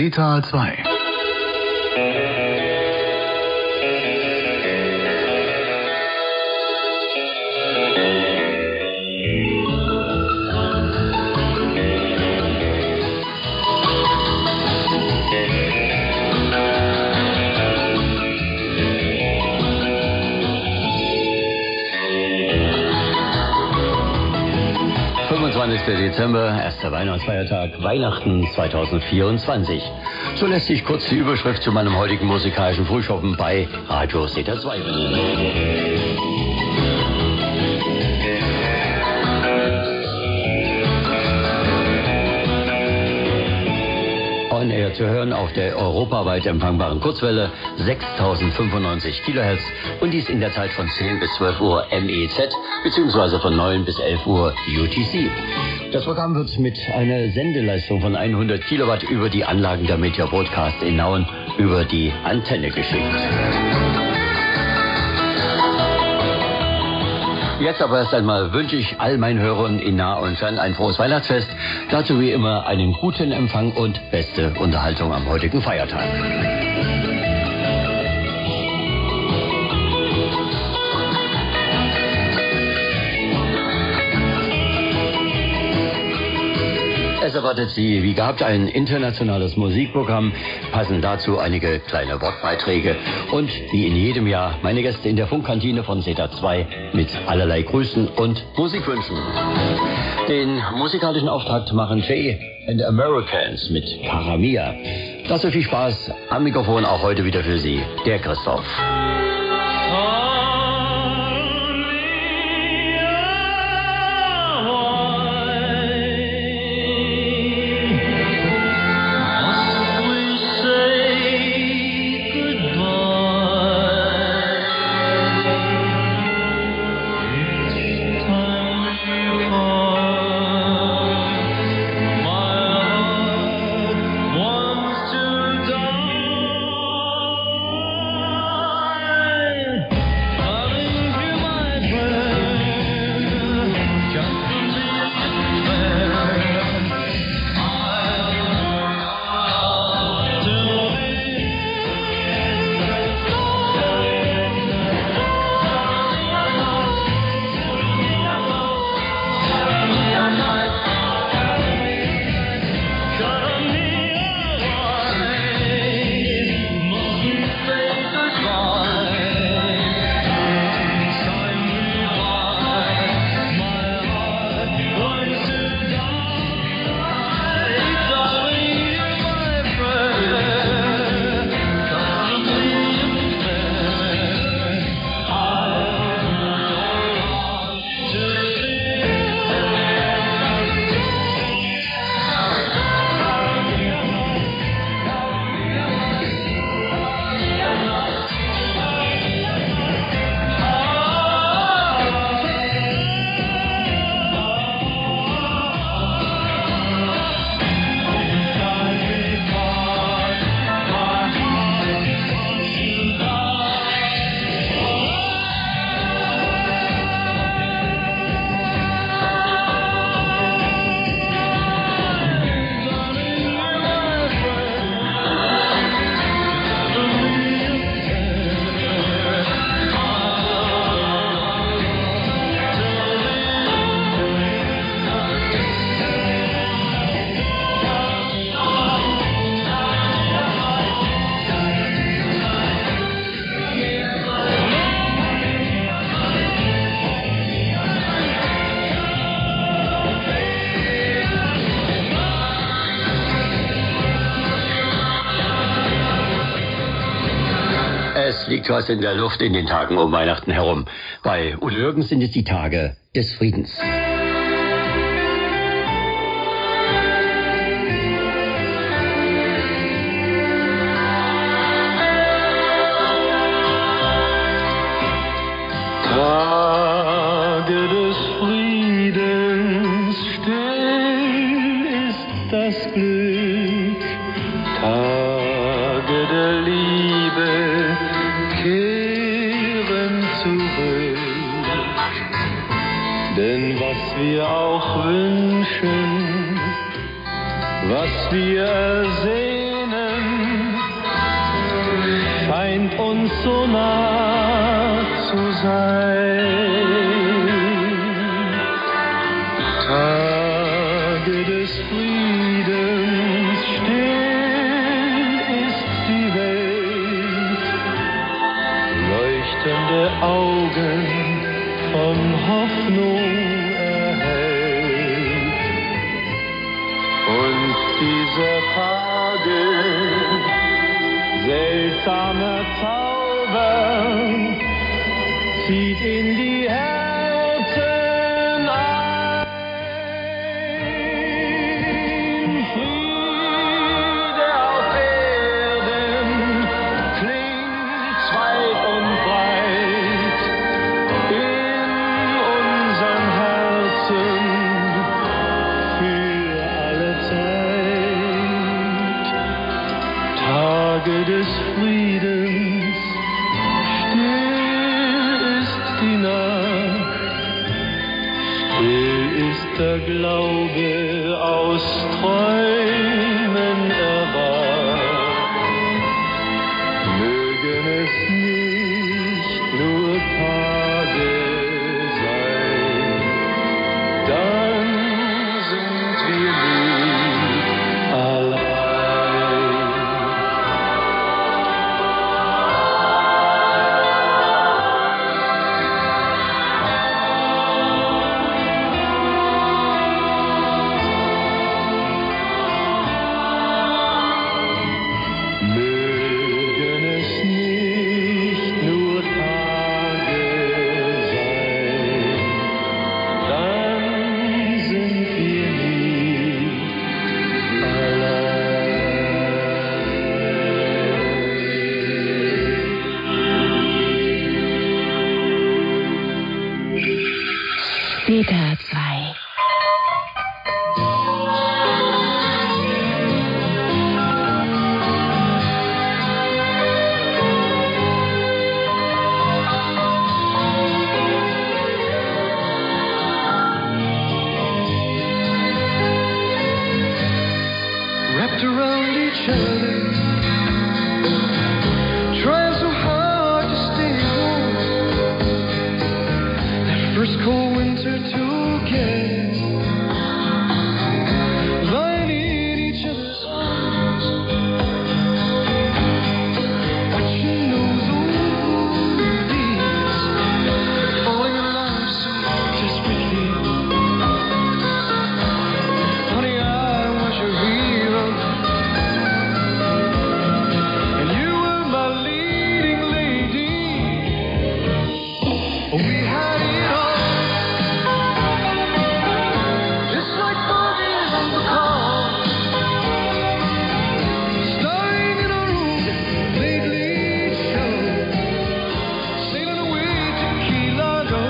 Drehzahl 2. Dezember, erster Weihnachtsfeiertag, Weihnachten 2024. So lässt sich kurz die Überschrift zu meinem heutigen musikalischen Frühschoppen bei Radio Zeta 2 benennen. On Air zu hören auf der europaweit empfangbaren Kurzwelle 6095 kHz und dies in der Zeit von 10 bis 12 Uhr MEZ bzw. von 9 bis 11 Uhr UTC. Das Programm wird mit einer Sendeleistung von 100 Kilowatt über die Anlagen der Media Broadcast in Nauen über die Antenne geschickt. Jetzt aber erst einmal wünsche ich all meinen Hörern in nah und fern ein frohes Weihnachtsfest. Dazu wie immer einen guten Empfang und beste Unterhaltung am heutigen Feiertag. Es erwartet Sie, wie gehabt, ein internationales Musikprogramm, passen dazu einige kleine Wortbeiträge und wie in jedem Jahr meine Gäste in der Funkkantine von Zeta 2 mit allerlei Grüßen und Musikwünschen. Den musikalischen Auftakt machen Jay and Americans mit Caramia. Das so viel Spaß am Mikrofon auch heute wieder für Sie, der Christoph. Es liegt was in der Luft in den Tagen um Weihnachten herum. Bei Udo Jürgens sind es die Tage des Friedens. Tage des Friedens, still ist das Glück, Tage der Liebe kehren zurück. Denn was wir auch wünschen, was wir ersehnen, scheint uns so nah zu sein. Tage des Friedens, still ist die Welt, leuchtende Augen von Hoffnung erhellt. Und dieser Tage seltsamer Zauber zieht in die Herzen ein. Friede auf Erden klingt weit und breit in unseren Herzen für alle Zeit. Tage des Friedens, still ist die Nacht, still ist der Glaube aus Träumen erwacht. Mögen es nicht nur Tage sein, dann sind wir nie allein. Mögen es nicht nur Tage sein, dann sind wir nie allein. Zeta 2. Wrapped around each other, trying so hard to stay warm. That first cold winter together, lying in each other's arms, watching those old leaves falling in love so desperately. Honey, I was your hero, and you were my leading lady. We had it all, just like bodies on the call, starring in a room late show, sailing away to Key Largo.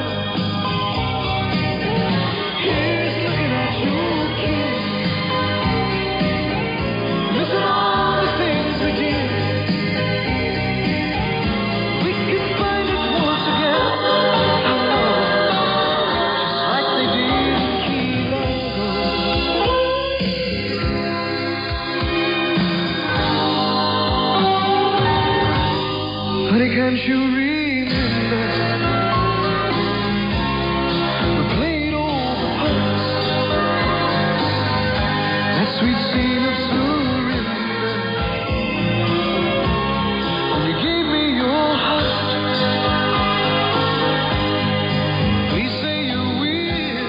Here's looking at you, kid, missing all the things we did. We could find it once again, just like they did in Key Largo. Honey, can't you remember? We played all the parts, that sweet scene of surrender, when you gave me your heart. Please say you will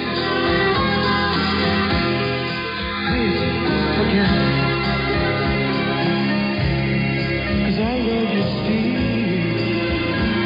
play it again, 'cause I love you still.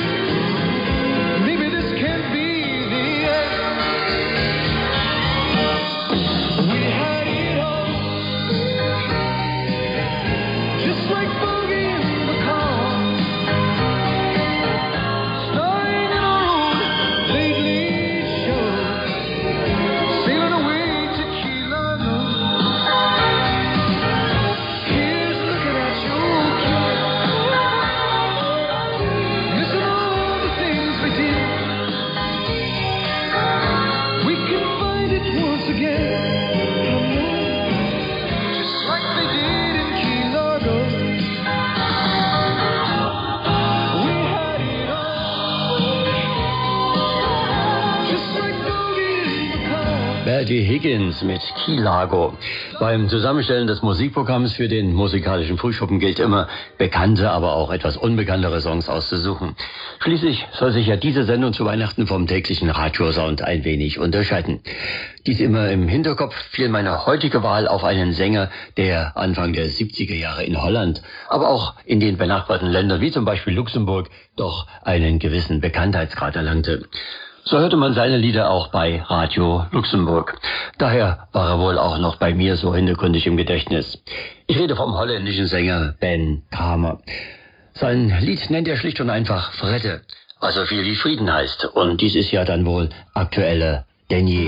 Buddy Higgins mit Key Largo. Beim Zusammenstellen des Musikprogramms für den musikalischen Frühschoppen gilt immer, bekannte, aber auch etwas unbekanntere Songs auszusuchen. Schließlich soll sich ja diese Sendung zu Weihnachten vom täglichen Radiosound ein wenig unterscheiden. Dies immer im Hinterkopf fiel meine heutige Wahl auf einen Sänger, der Anfang der 70er Jahre in Holland, aber auch in den benachbarten Ländern wie zum Beispiel Luxemburg doch einen gewissen Bekanntheitsgrad erlangte. So hörte man seine Lieder auch bei Radio Luxemburg. Daher war er wohl auch noch bei mir so hintergründig im Gedächtnis. Ich rede vom holländischen Sänger Ben Kramer. Sein Lied nennt er schlicht und einfach Vrede, was so viel wie Frieden heißt. Und dies ist ja dann wohl aktueller denn je.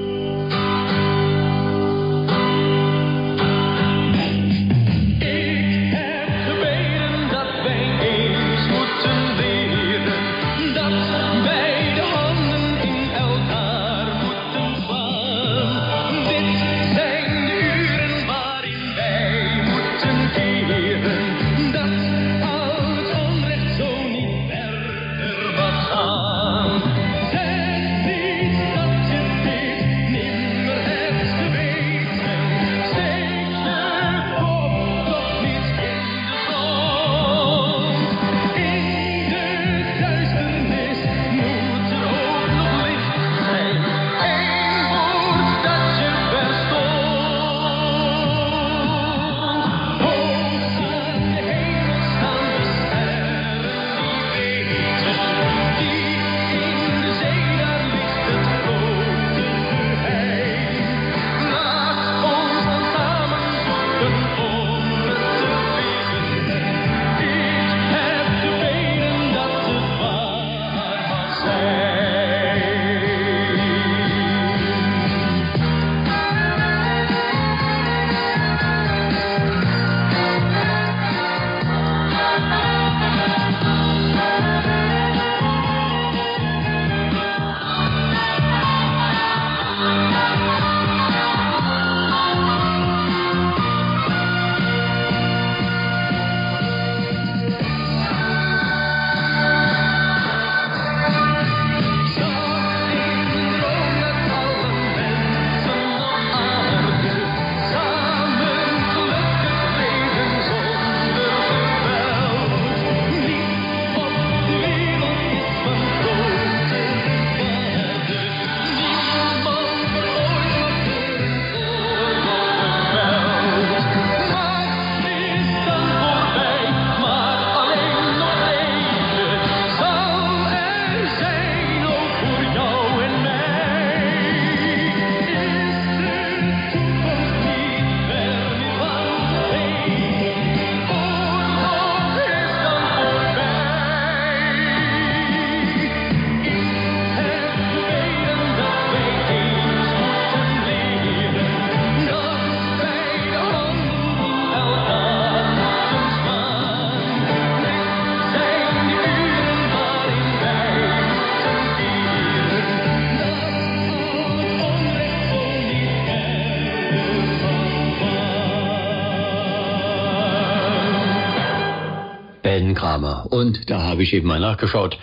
Ben Kramer. Und da habe ich eben mal nachgeschaut.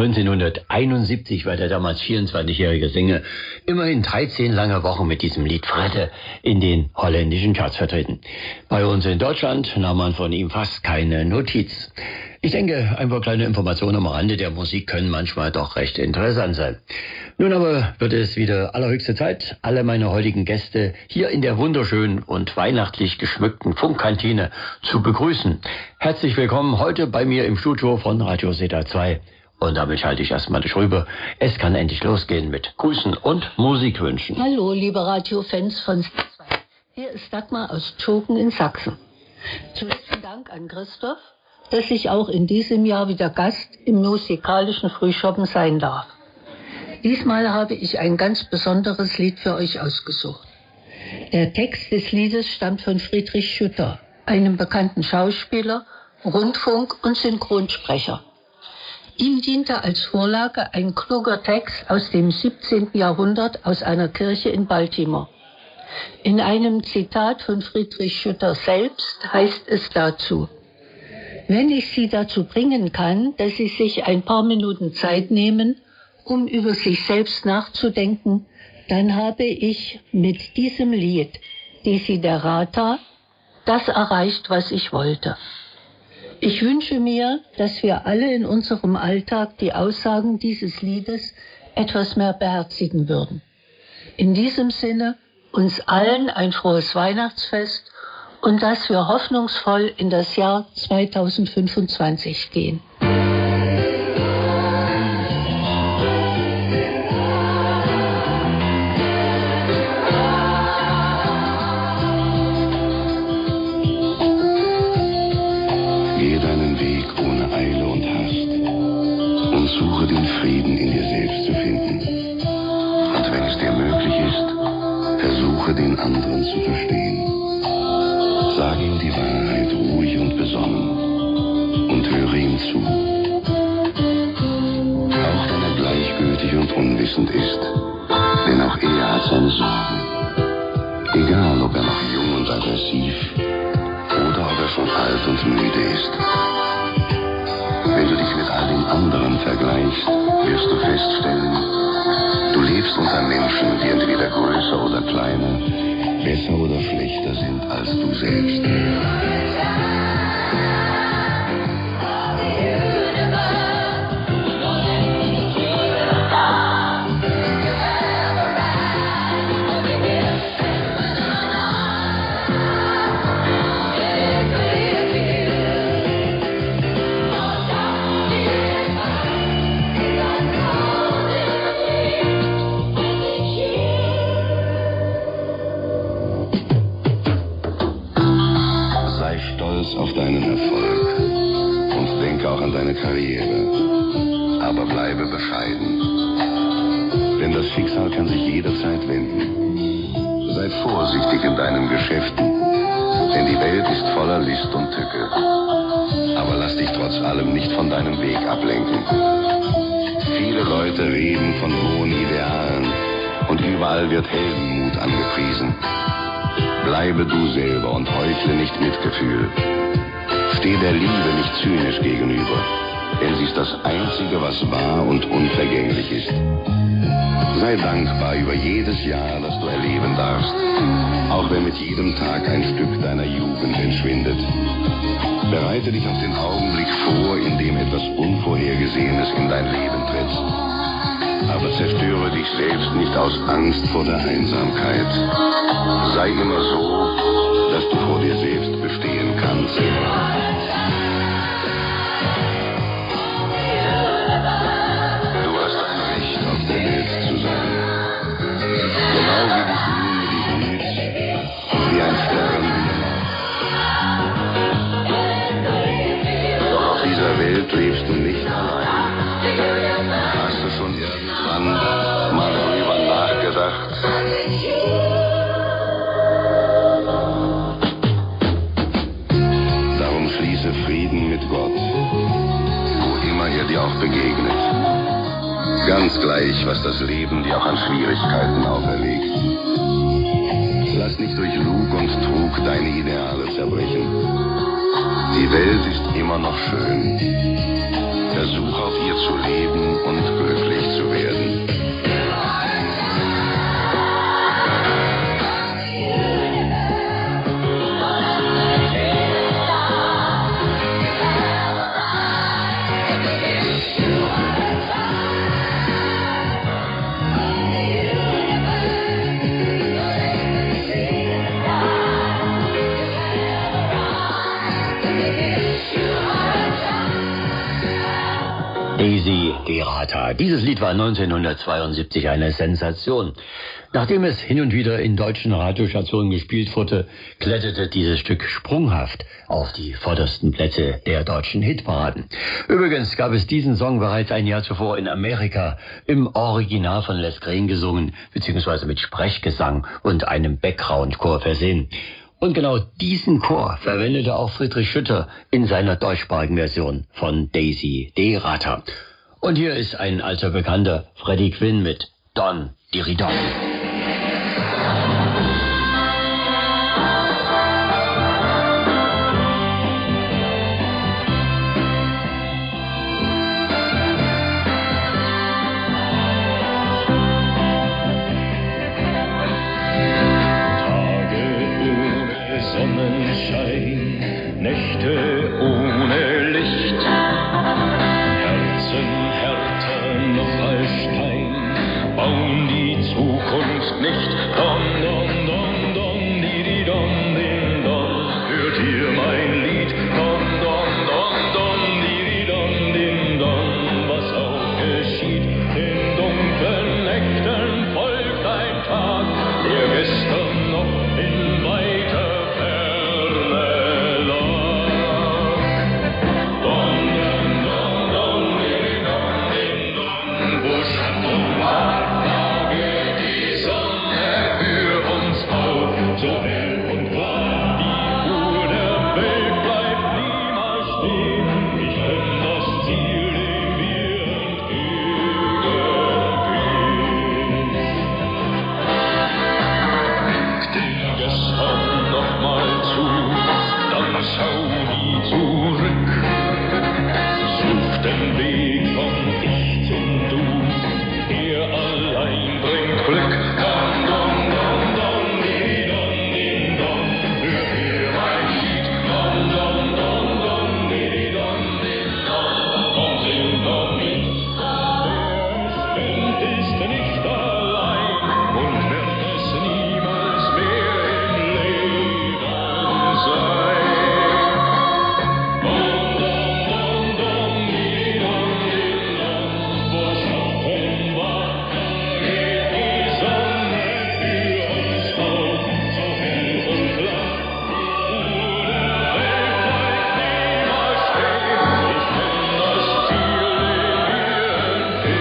1971 war der damals 24-jährige Sänger immerhin 13 lange Wochen mit diesem Lied Vrede in den holländischen Charts vertreten. Bei uns in Deutschland nahm man von ihm fast keine Notiz. Ich denke, ein paar kleine Informationen am Rande der Musik können manchmal doch recht interessant sein. Nun aber wird es wieder allerhöchste Zeit, alle meine heutigen Gäste hier in der wunderschönen und weihnachtlich geschmückten Funkkantine zu begrüßen. Herzlich willkommen heute bei mir im Studio von Radio Zeta 2. Und damit schalte ich erstmal dich rüber. Es kann endlich losgehen mit Grüßen und Musikwünschen. Hallo, liebe Radiofans von Zeta 2. Hier ist Dagmar aus Tschoken in Sachsen. Zunächst Dank an Christoph, dass ich auch in diesem Jahr wieder Gast im musikalischen Frühschoppen sein darf. Diesmal habe ich ein ganz besonderes Lied für euch ausgesucht. Der Text des Liedes stammt von Friedrich Schütter, einem bekannten Schauspieler, Rundfunk- und Synchronsprecher. Ihm diente als Vorlage ein kluger Text aus dem 17. Jahrhundert aus einer Kirche in Baltimore. In einem Zitat von Friedrich Schütter selbst heißt es dazu: Wenn ich Sie dazu bringen kann, dass Sie sich ein paar Minuten Zeit nehmen, um über sich selbst nachzudenken, dann habe ich mit diesem Lied Desiderata das erreicht, was ich wollte. Ich wünsche mir, dass wir alle in unserem Alltag die Aussagen dieses Liedes etwas mehr beherzigen würden. In diesem Sinne uns allen ein frohes Weihnachtsfest und dass wir hoffnungsvoll in das Jahr 2025 gehen. Gehe deinen Weg ohne Eile und Hast und suche den Frieden in dir selbst zu finden. Und wenn es dir möglich ist, versuche den anderen zu verstehen. Sage ihm die Wahrheit ruhig und besonnen und höre ihm zu. Auch wenn er gleichgültig und unwissend ist, denn auch er hat seine Sorgen. Egal, ob er noch jung und aggressiv oder ob er schon alt und müde ist. Wenn du dich mit all den anderen vergleichst, wirst du feststellen, du lebst unter Menschen, die entweder größer oder kleiner, besser oder schlechter sind als du selbst. Auf deinen Erfolg und denke auch an deine Karriere, aber bleibe bescheiden, denn das Schicksal kann sich jederzeit wenden. Sei vorsichtig in deinen Geschäften, denn die Welt ist voller List und Tücke, aber lass dich trotz allem nicht von deinem Weg ablenken. Viele Leute reden von hohen Idealen und überall wird Heldenmut angepriesen. Bleibe du selber und heuchle nicht Mitgefühl. Steh der Liebe nicht zynisch gegenüber, denn sie ist das Einzige, was wahr und unvergänglich ist. Sei dankbar über jedes Jahr, das du erleben darfst, auch wenn mit jedem Tag ein Stück deiner Jugend entschwindet. Bereite dich auf den Augenblick vor, in dem etwas Unvorhergesehenes in dein Leben tritt. Aber zerstöre dich selbst nicht aus Angst vor der Einsamkeit. Sei immer so, dass du vor dir selbst bestehen kannst. Du hast ein Recht, auf der Welt zu sein. Genau wie die Blume, die blüht, und wie ein Stern, wie der Doch auf dieser Welt lebst du nicht allein. Hast du schon irgendwann mal darüber nachgedacht? Darum schließe Frieden mit Gott, wo immer er dir auch begegnet. Ganz gleich, was das Leben dir auch an Schwierigkeiten auferlegt. Lass nicht durch Lug und Trug deine Ideale zerbrechen. Die Welt ist immer noch schön. Versuch auf ihr zu leben und glücklich zu werden. Desiderata. Dieses Lied war 1972 eine Sensation. Nachdem es hin und wieder in deutschen Radiostationen gespielt wurde, kletterte dieses Stück sprunghaft auf die vordersten Plätze der deutschen Hitparaden. Übrigens gab es diesen Song bereits ein Jahr zuvor in Amerika im Original von Les Green gesungen, beziehungsweise mit Sprechgesang und einem Background-Chor versehen. Und genau diesen Chor verwendete auch Friedrich Schütter in seiner deutschsprachigen Version von Desiderata. Und hier ist ein alter Bekannter, Freddie Quinn mit Don Diridon. Licht. Dom, dom, dom, dom, di, di, dom, din, dom. Hört ihr mein Lied? Dom, dom, dom, dom, di, di, dom, din, dom. Was auch geschieht, in dunklen Nächten folgt ein Tag, der gestern noch in weiter Ferne lag. Dom, dom, dom, dom, di, di, dom, din, dom. Wo Schatten war, da geht die Sonne für uns auf. So hell und klar, die Uhr der Welt bleibt niemals stehen. Ich bin das Ziel, dem wir entgegengehen. Denk gestern noch mal zu, dann schau nie zurück. Such den Weg von Ich zum Du, er allein bringt Glück. Dom, dom, dom, dom, di, dom, din, dom. Hört ihr mein Lied? Dom, dom, dom, dom, di, dom, din, dom. Komm, sing doch mit. Wer es kennt, ist nicht allein und wird es niemals mehr im Leben sein. Dom, dom, dom, dom, di, dom, din, dom. Wo Schatten war, da geht die Sonne für uns auf. So hell und klar, die Uhr der Welt bleibt niemals stehen. Ich bin das Ziel, dem wir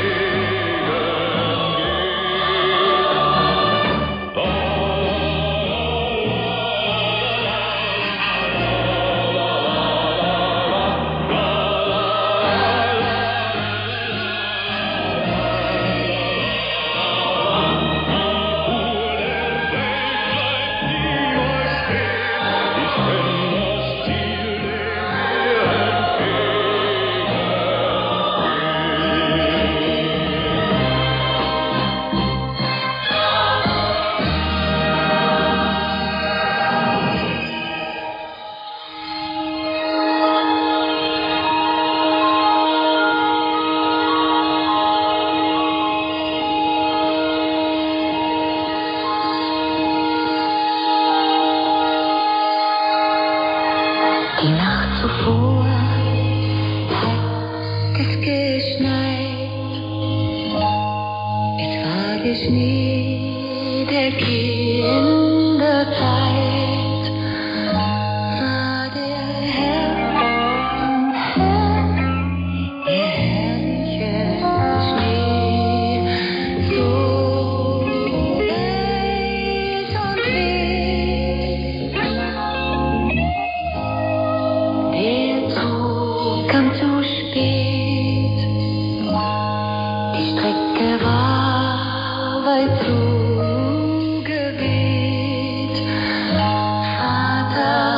Die Nacht zuvor hat es geschneit. Es war der Schnee der Kinderzeit. War der Herbst, der herrliche Schnee, so weiß und wild. Der Zug kam zu spät, die Strecke war weit zugeweht. Vater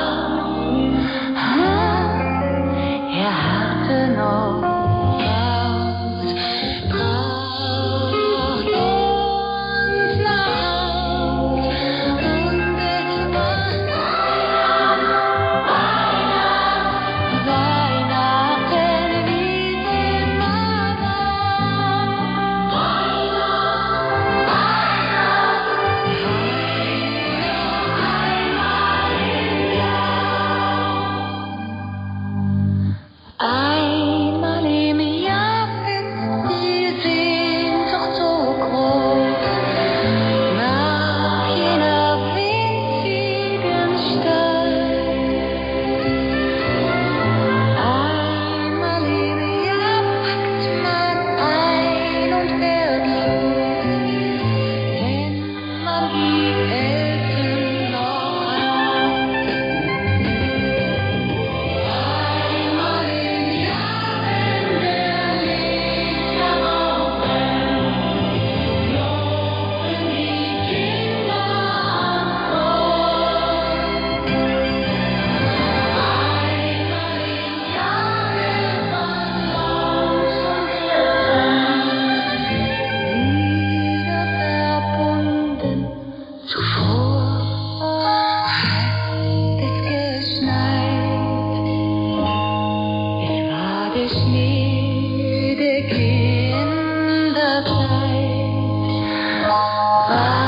er harrte noch aus, bracht uns nach Haus und es war Weihnachten, wie es immer einmal im Jahr ist die Sehnsucht so groß nach jener winzigen Stadt. Einmal im Jahr packt man ein und fährt los, wenn man die Eltern noch hat. Einmal im Jahr, wenn der Lichterauch brennt, loben die Kinder ans Brot. Einmal im Jahr wird man los und wieder verbunden. Zuvor hat es geschneit. Es war der Schnee der Kinderzeit.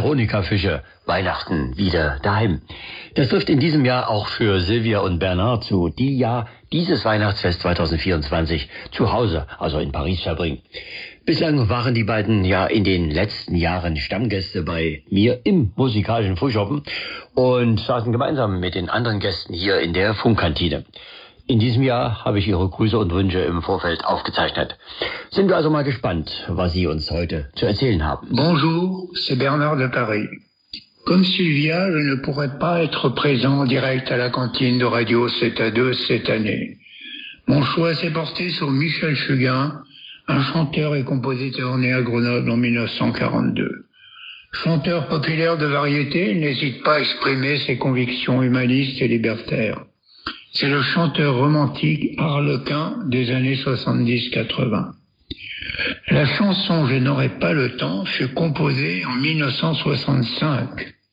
Veronika Fischer, Weihnachten wieder daheim. Das trifft in diesem Jahr auch für Silvia und Bernhard zu, die ja dieses Weihnachtsfest 2024 zu Hause, also in Paris, verbringen. Bislang waren die beiden ja in den letzten Jahren Stammgäste bei mir im musikalischen Frühschoppen und saßen gemeinsam mit den anderen Gästen hier in der Funkkantine. In diesem Jahr habe ich Ihre Grüße und Wünsche im Vorfeld aufgezeichnet. Sind wir also mal gespannt, was Sie uns heute zu erzählen haben. Bonjour, c'est Bernard de Paris. Comme Sylvia, je ne pourrais pas être présent en direct à la cantine de Radio 7-2 cette année. Mon choix s'est porté sur Michel Fugain, un chanteur et compositeur né à Grenoble en 1942. Chanteur populaire de variété, il n'hésite pas à exprimer ses convictions humanistes et libertaires. C'est le chanteur romantique harlequin des années 70-80. La chanson « Je n'aurai pas le temps » fut composée en 1965.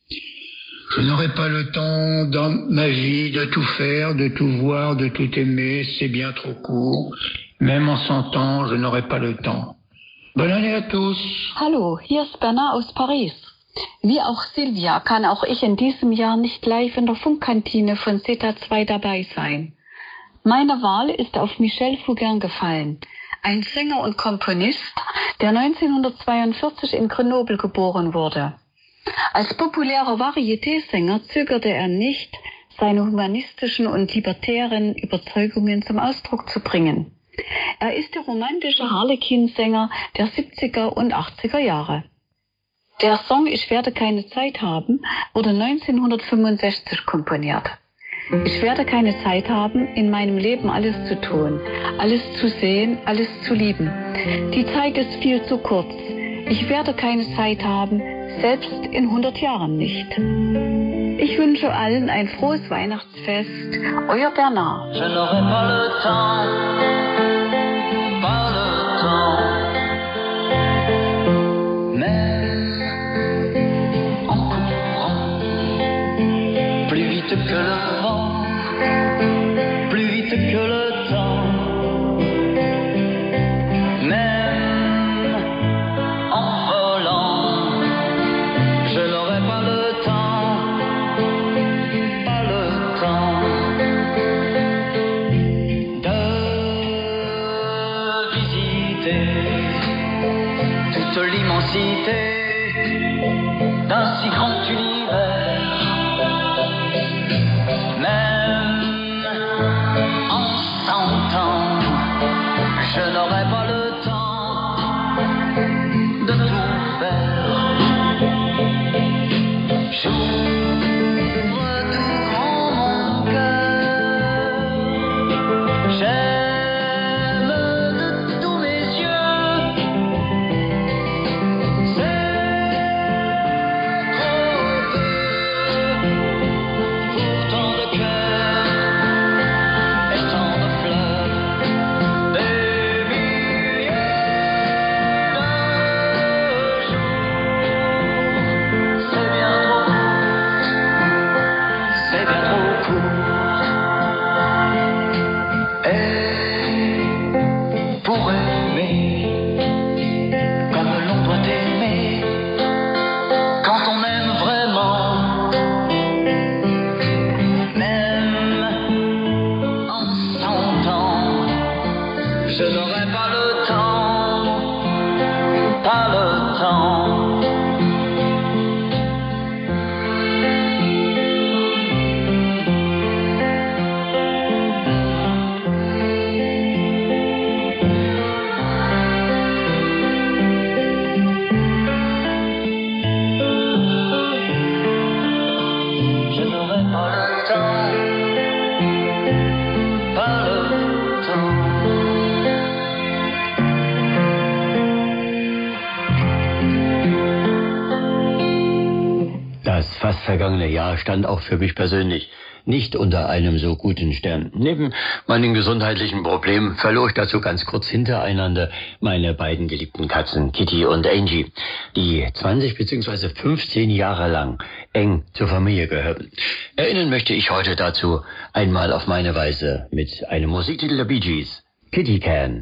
Je n'aurai pas le temps dans ma vie de tout faire, de tout voir, de tout aimer, c'est bien trop court. Même en 100 ans, je n'aurai pas le temps. Bonne année à tous. Hallo, hier ist Bernard aus Paris. Wie auch Silvia kann auch ich in diesem Jahr nicht live in der Funkkantine von Zeta 2 dabei sein. Meine Wahl ist auf Michel Fugain gefallen, ein Sänger und Komponist, der 1942 in Grenoble geboren wurde. Als populärer Varietésänger zögerte er nicht, seine humanistischen und libertären Überzeugungen zum Ausdruck zu bringen. Er ist der romantische Harlequin-Sänger der 70er und 80er Jahre. Der Song Ich werde keine Zeit haben wurde 1965 komponiert. Ich werde keine Zeit haben, in meinem Leben alles zu tun, alles zu sehen, alles zu lieben. Die Zeit ist viel zu kurz. Ich werde keine Zeit haben, selbst in 100 Jahren nicht. Ich wünsche allen ein frohes Weihnachtsfest. Euer Bernard. Je n'aurai pas le temps, pas le temps. Même en courant, plus vite que le vent, plus vite que le temps. Même en volant, je n'aurai pas le temps, pas le temps de visiter toute l'immensité d'un si grand univers. Même en 100 ans, je n'aurai pas le temps de tout faire. J'ouvre tout grand mon cœur, j'aime de tous mes yeux. C'est trop peu pour tant de cœurs et tant de fleurs, des milliers de jours. C'est bien trop court, c'est bien trop court. Et pour aimer comme l'on doit aimer, quand on aime vraiment, même en 100 ans, je n'aurai pas le temps, pas le temps. Je n'aurai pas le temps, pas le temps. Das fast vergangene Jahr stand auch für mich persönlich nicht unter einem so guten Stern. Neben meinen gesundheitlichen Problemen verlor ich dazu ganz kurz hintereinander meine beiden geliebten Katzen Kitty und Angie, die 20 bzw. 15 Jahre lang eng zur Familie gehörten. Erinnern möchte ich heute dazu einmal auf meine Weise mit einem Musiktitel der Bee Gees, Kitty Can.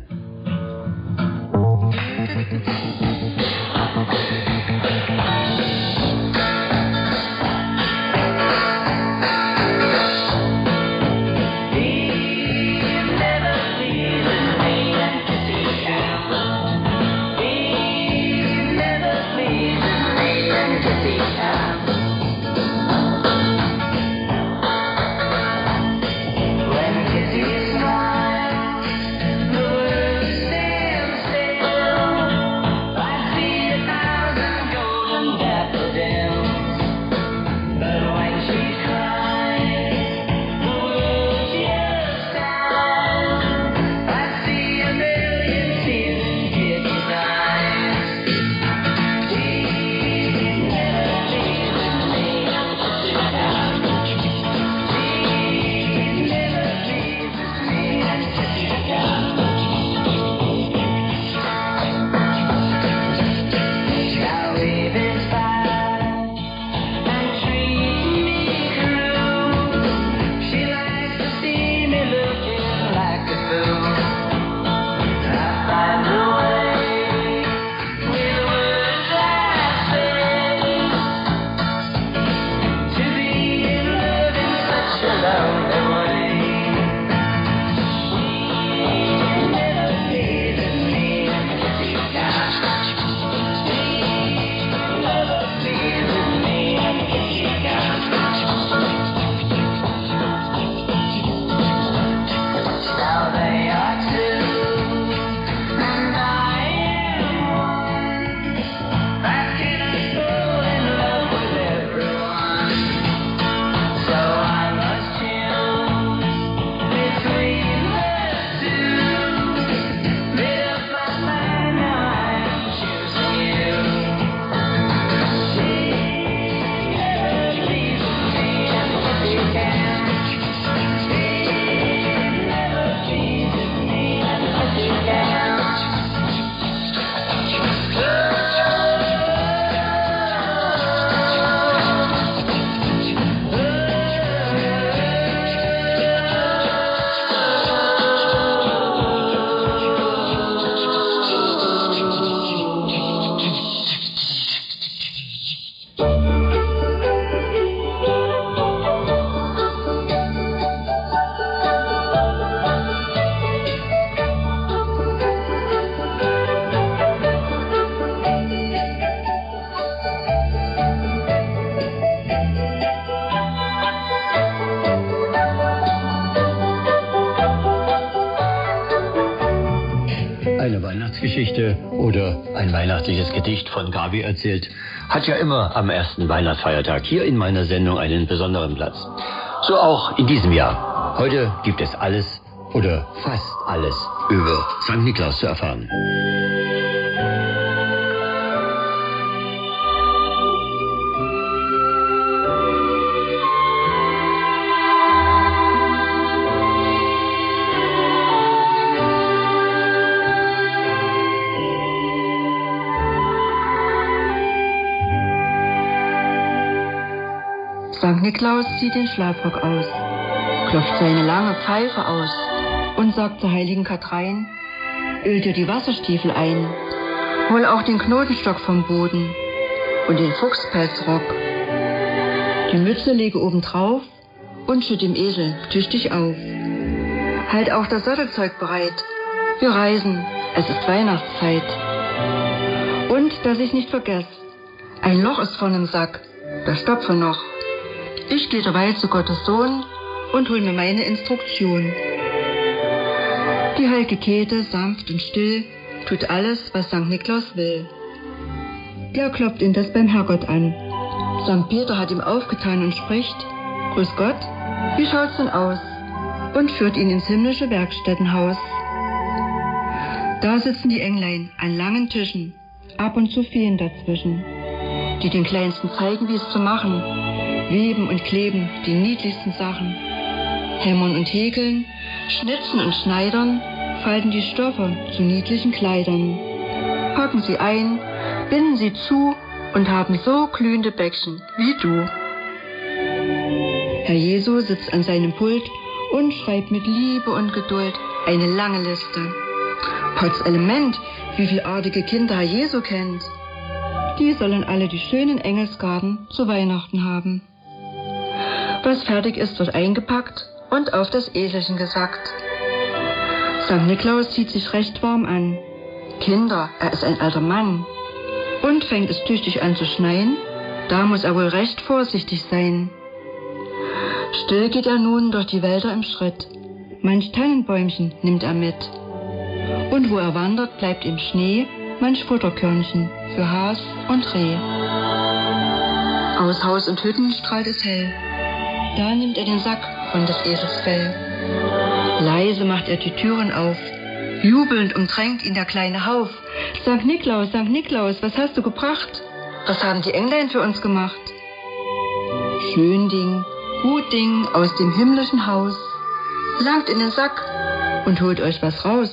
eine Weihnachtsgeschichte oder ein weihnachtliches Gedicht von Gabi erzählt, hat ja immer am ersten Weihnachtsfeiertag hier in meiner Sendung einen besonderen Platz. So auch in diesem Jahr. Heute gibt es alles oder fast alles über St. Niklaus zu erfahren. St. Niklaus zieht den Schlafrock aus, klopft seine lange Pfeife aus und sagt zur heiligen Kathrein: Öl dir die Wasserstiefel ein, hol auch den Knotenstock vom Boden und den Fuchspelzrock. Die Mütze lege oben drauf und schütt dem Esel tüchtig auf. Halt auch das Sattelzeug bereit, wir reisen, es ist Weihnachtszeit. Und, dass ich nicht vergess, ein Loch ist vorn im Sack, das stopfe noch. Ich gehe derweil zu Gottes Sohn und hol mir meine Instruktion. Die Heilke Käthe, sanft und still, tut alles, was St. Niklaus will. Der klopft ihn das beim Herrgott an. St. Peter hat ihm aufgetan und spricht: Grüß Gott, wie schaut's denn aus? Und führt ihn ins himmlische Werkstättenhaus. Da sitzen die Englein an langen Tischen, ab und zu Feen dazwischen, die den Kleinsten zeigen, wie es zu machen. Weben und kleben die niedlichsten Sachen. Hämmern und häkeln, schnitzen und schneidern, falten die Stoffe zu niedlichen Kleidern. Packen sie ein, binden sie zu und haben so glühende Bäckchen wie du. Herr Jesu sitzt an seinem Pult und schreibt mit Liebe und Geduld eine lange Liste. Potz Element, wie viel artige Kinder Herr Jesu kennt. Die sollen alle die schönen Engelsgaben zu Weihnachten haben. Was fertig ist, wird eingepackt und auf das Eselchen gesackt. St. Niklaus zieht sich recht warm an. Kinder, er ist ein alter Mann. Und fängt es tüchtig an zu schneien, da muss er wohl recht vorsichtig sein. Still geht er nun durch die Wälder im Schritt. Manch Tannenbäumchen nimmt er mit. Und wo er wandert, bleibt im Schnee manch Futterkörnchen für Has und Reh. Aus Haus und Hütten strahlt es hell. Da nimmt er den Sack von des Esels Fell. Leise macht er die Türen auf. Jubelnd umdrängt ihn der kleine Hauf. St. Niklaus, was hast du gebracht? Was haben die Englein für uns gemacht? Schön Ding, gut Ding aus dem himmlischen Haus. Langt in den Sack und holt euch was raus.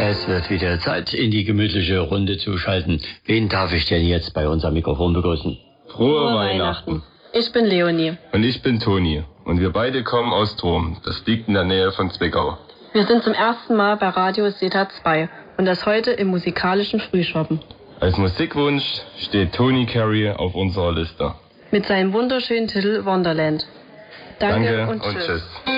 Es wird wieder Zeit, in die gemütliche Runde zu schalten. Wen darf ich denn jetzt bei unserem Mikrofon begrüßen? Frohe Weihnachten. Ich bin Leonie. Und ich bin Toni. Und wir beide kommen aus Thurm. Das liegt in der Nähe von Zwickau. Wir sind zum ersten Mal bei Radio Zeta 2 und das heute im musikalischen Frühschoppen. Als Musikwunsch steht Tony Carey auf unserer Liste. Mit seinem wunderschönen Titel Wonderland. Danke und tschüss.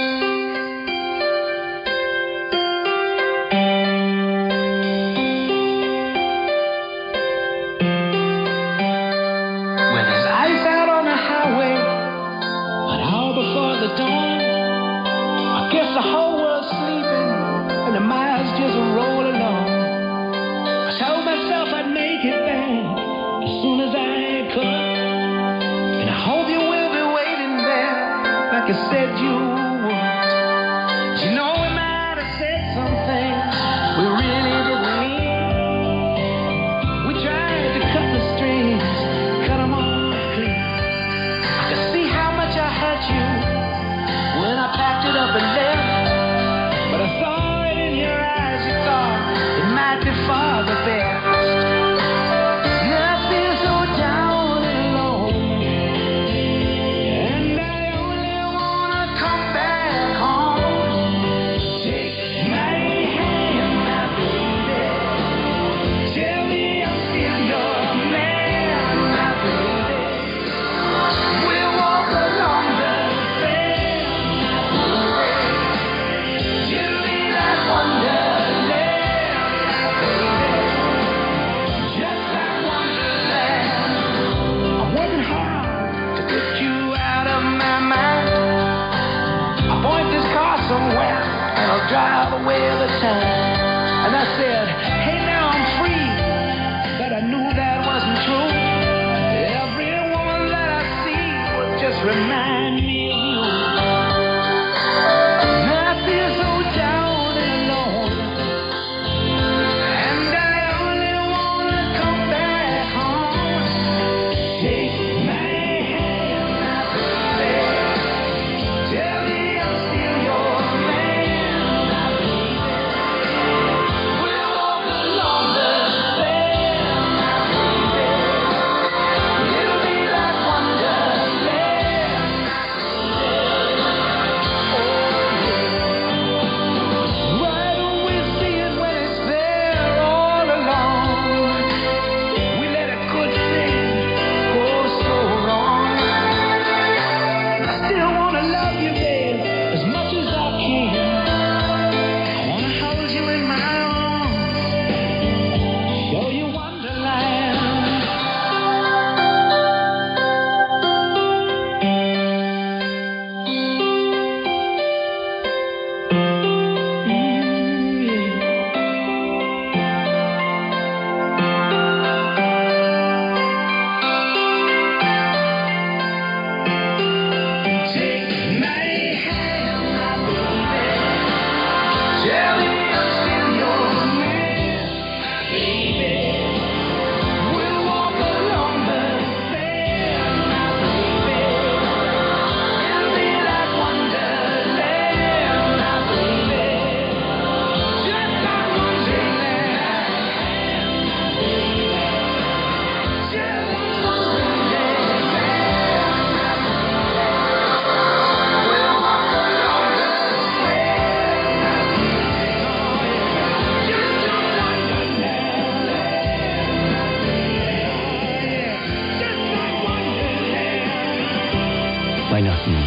Weihnachten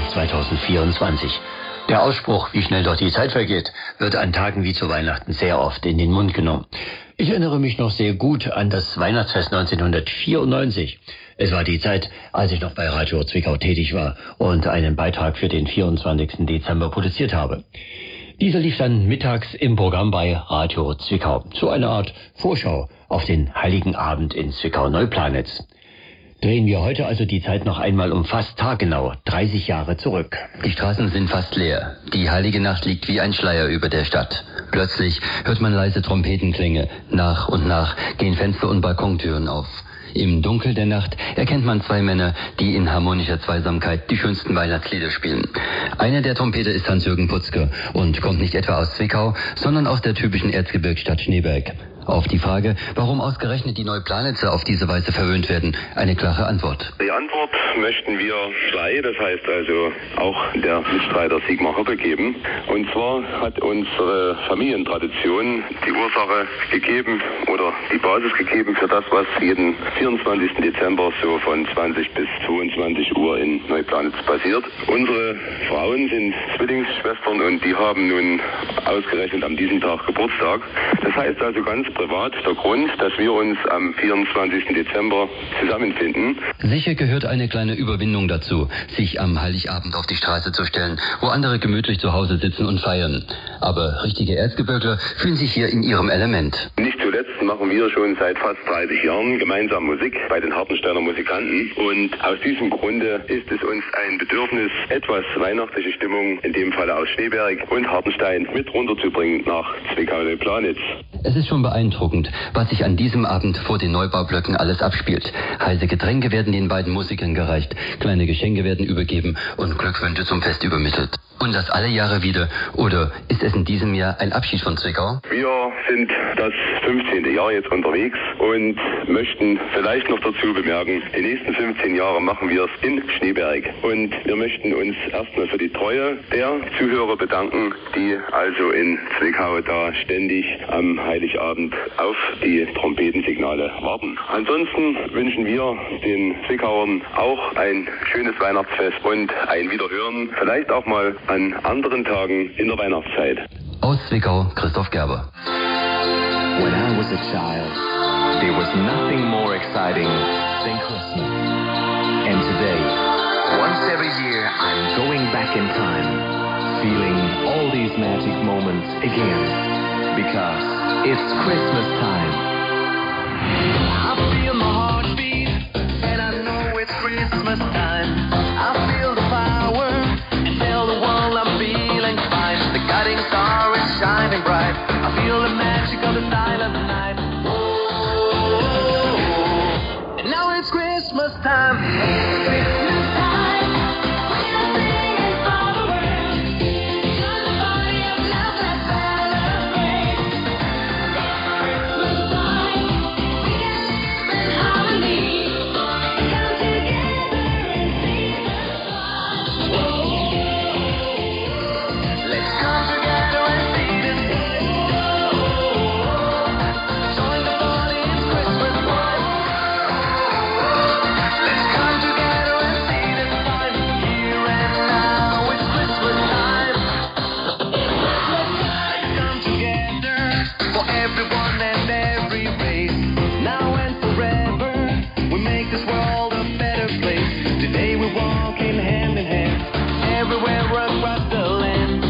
2024. Der Ausspruch, wie schnell doch die Zeit vergeht, wird an Tagen wie zu Weihnachten sehr oft in den Mund genommen. Ich erinnere mich noch sehr gut an das Weihnachtsfest 1994. Es war die Zeit, als ich noch bei Radio Zwickau tätig war und einen Beitrag für den 24. Dezember produziert habe. Dieser lief dann mittags im Programm bei Radio Zwickau. So eine Art Vorschau auf den Heiligen Abend in Zwickau-Neuplanitz. Drehen wir heute also die Zeit noch einmal um fast taggenau 30 Jahre zurück. Die Straßen sind fast leer. Die heilige Nacht liegt wie ein Schleier über der Stadt. Plötzlich hört man leise Trompetenklänge. Nach und nach gehen Fenster und Balkontüren auf. Im Dunkel der Nacht erkennt man zwei Männer, die in harmonischer Zweisamkeit die schönsten Weihnachtslieder spielen. Einer der Trompeter ist Hans-Jürgen Putzke und kommt nicht etwa aus Zwickau, sondern aus der typischen Erzgebirgsstadt Schneeberg. Auf die Frage, warum ausgerechnet die Neuplanitzer auf diese Weise verwöhnt werden, eine klare Antwort. Die Antwort möchten wir Schley, das heißt also auch der Mitstreiter Sigmar Hoppe, geben. Und zwar hat unsere Familientradition die Ursache gegeben oder die Basis gegeben für das, was jeden 24. Dezember so von 20 bis 22 Uhr in Neuplanitz passiert. Unsere Frauen sind Zwillingsschwestern und die haben nun ausgerechnet an diesem Tag Geburtstag. Das heißt also ganz privat der Grund, dass wir uns am 24. Dezember zusammenfinden. Sicher gehört eine kleine Überwindung dazu, sich am Heiligabend auf die Straße zu stellen, wo andere gemütlich zu Hause sitzen und feiern. Aber richtige Erzgebirgler fühlen sich hier in ihrem Element. Nicht zuletzt machen wir schon seit fast 30 Jahren gemeinsam Musik bei den Hartensteiner Musikanten. Und aus diesem Grunde ist es uns ein Bedürfnis, etwas weihnachtliche Stimmung, in dem Falle aus Schneeberg und Hartenstein, mit runterzubringen nach Zwickau-Neuplanitz. Es ist schon beeindruckend, was sich an diesem Abend vor den Neubaublöcken alles abspielt. Heiße Getränke werden den beiden Musikern gereicht, kleine Geschenke werden übergeben und Glückwünsche zum Fest übermittelt. Und das alle Jahre wieder? Oder ist es in diesem Jahr ein Abschied von Zwickau? Wir sind das 15. Jahr jetzt unterwegs und möchten vielleicht noch dazu bemerken, die nächsten 15 Jahre machen wir es in Schneeberg. Und wir möchten uns erstmal für die Treue der Zuhörer bedanken, die also in Zwickau da ständig am Heiligabend auf die Trompetensignale warten. Ansonsten wünschen wir den Zwickauern auch ein schönes Weihnachtsfest und ein Wiederhören, vielleicht auch mal an anderen Tagen in der Weihnachtszeit. Aus Zwickau, Christoph Gerber. When I was a child, there was nothing more exciting than Christmas. And today, once every year, I'm going back in time, feeling all these magic moments again, because it's Christmas time. I feel my heart beat, and I know it's Christmas time. I feel the power, and tell the world I'm feeling fine. The guiding star is shining bright. I feel the magic of the silent night. Oh, and now it's Christmas time. Christmas time. We're singing for the world. Join the party of love, let's celebrate. Christmas time. We can live in harmony. Come together and see the sun. Let's come together and see the sun. Join the party, it's Christmas time. Let's come together and see the sun. Here and now, it's Christmas time. Let's come together for everyone and every race. Now and forever, we make this world a better place. Today we're walking hand in hand, everywhere across the land.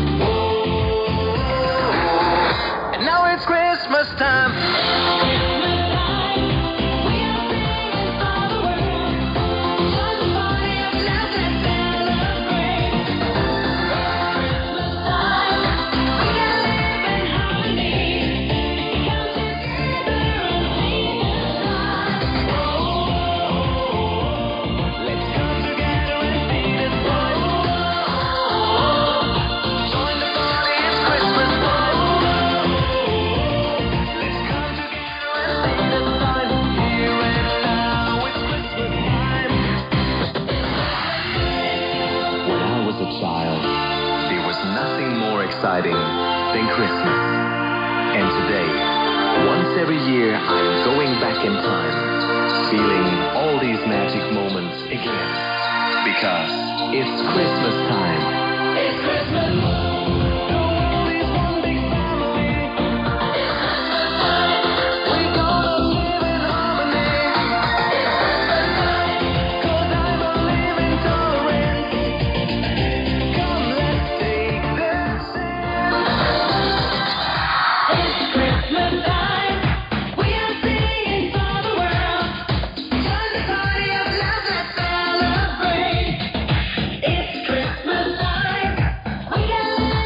And now it's Christmas time. Christmas time. We are singing for the world. Join the party of love, let's celebrate. Christmas time. We can live in harmony. Come together and see the sun. Let's come together and see the sun. Join the party, it's Christmas time. Let's come together and see the sun. Here and now, it's Christmas time. When I was a child, there was nothing more exciting than Christmas. And today, once every year, I'm going back in time, feeling all these magic moments again. Because it's Christmas time. It's Christmas. The world is one big family. Christmas time. We're gonna live in harmony. Christmas time. 'Cause I believe in tolerance. Come, let's take this in. It's Christmas time. We are singing for the world. Join the party of love, let's celebrate. It's Christmas time. We can live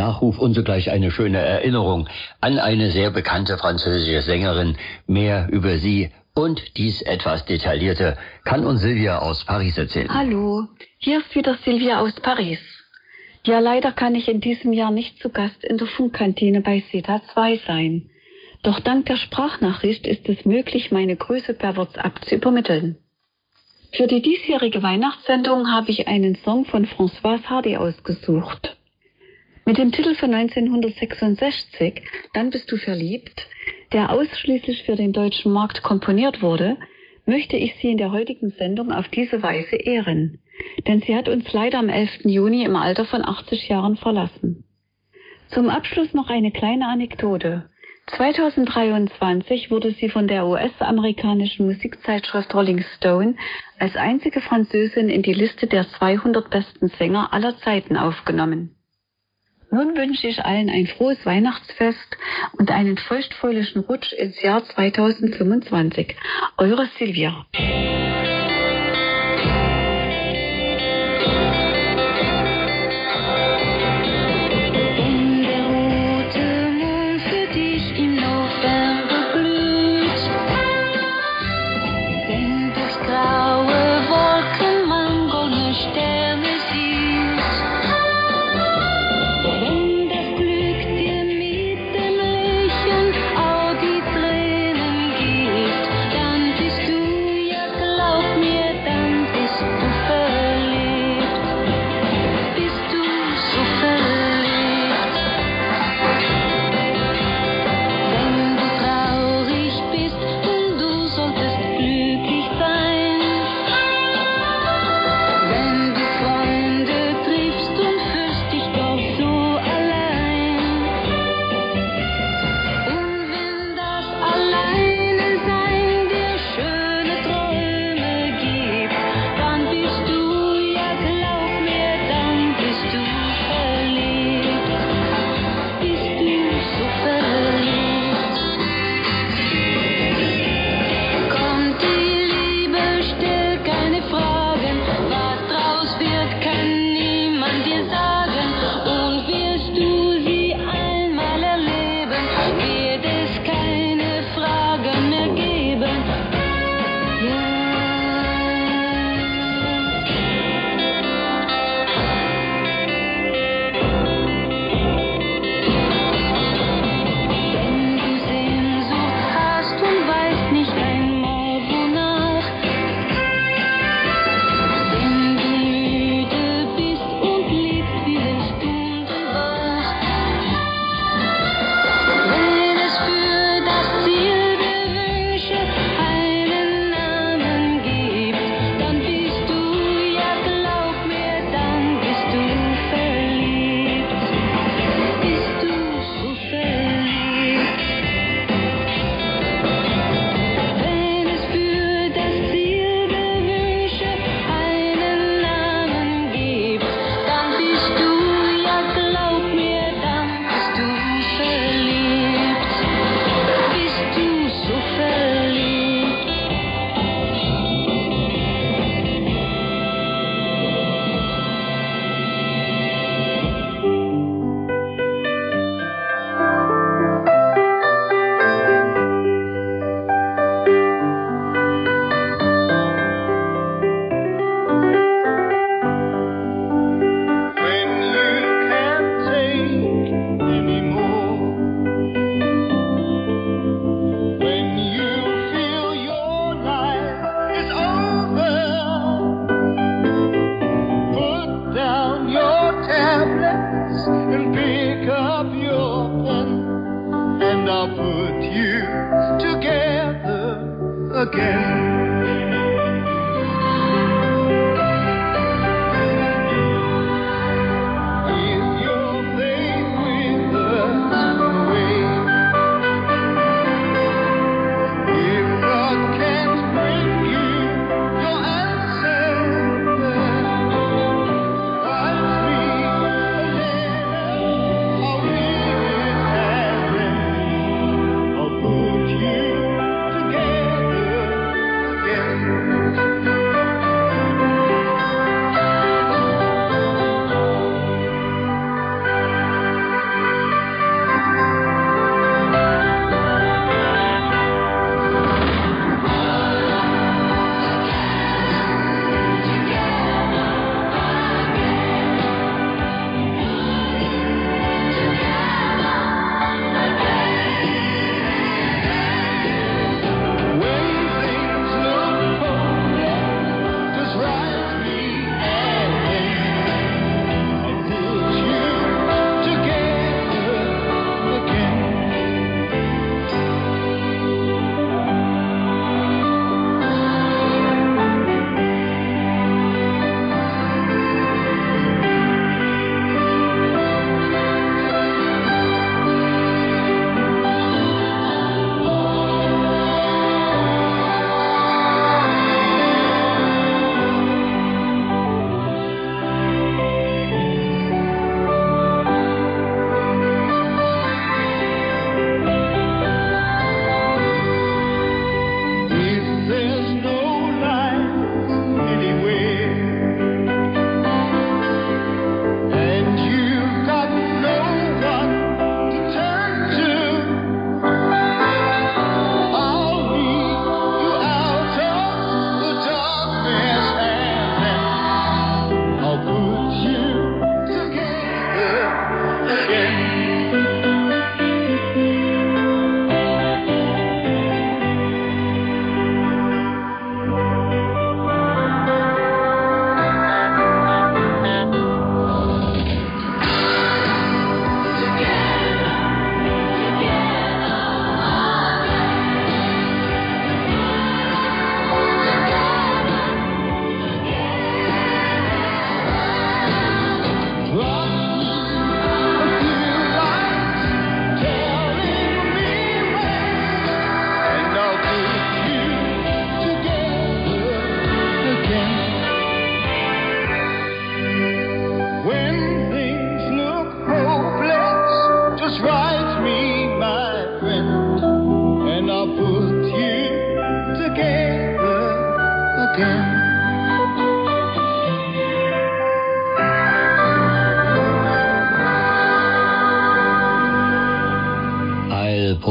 Nachruf und zugleich eine schöne Erinnerung an eine sehr bekannte französische Sängerin. Mehr über sie und dies etwas Detaillierte kann uns Silvia aus Paris erzählen. Hallo, hier ist wieder Silvia aus Paris. Ja, leider kann ich in diesem Jahr nicht zu Gast in der Funkkantine bei Zeta 2 sein. Doch dank der Sprachnachricht ist es möglich, meine Grüße per WhatsApp zu übermitteln. Für die diesjährige Weihnachtssendung habe ich einen Song von Françoise Hardy ausgesucht. Mit dem Titel von 1966, Dann bist du verliebt, der ausschließlich für den deutschen Markt komponiert wurde, möchte ich sie in der heutigen Sendung auf diese Weise ehren. Denn sie hat uns leider am 11. Juni im Alter von 80 Jahren verlassen. Zum Abschluss noch eine kleine Anekdote. 2023 wurde sie von der US-amerikanischen Musikzeitschrift Rolling Stone als einzige Französin in die Liste der 200 besten Sänger aller Zeiten aufgenommen. Nun wünsche ich allen ein frohes Weihnachtsfest und einen feuchtfröhlichen Rutsch ins Jahr 2025. Eure Silvia.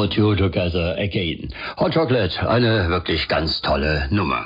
Put You Together Again. Hot Chocolate, eine wirklich ganz tolle Nummer.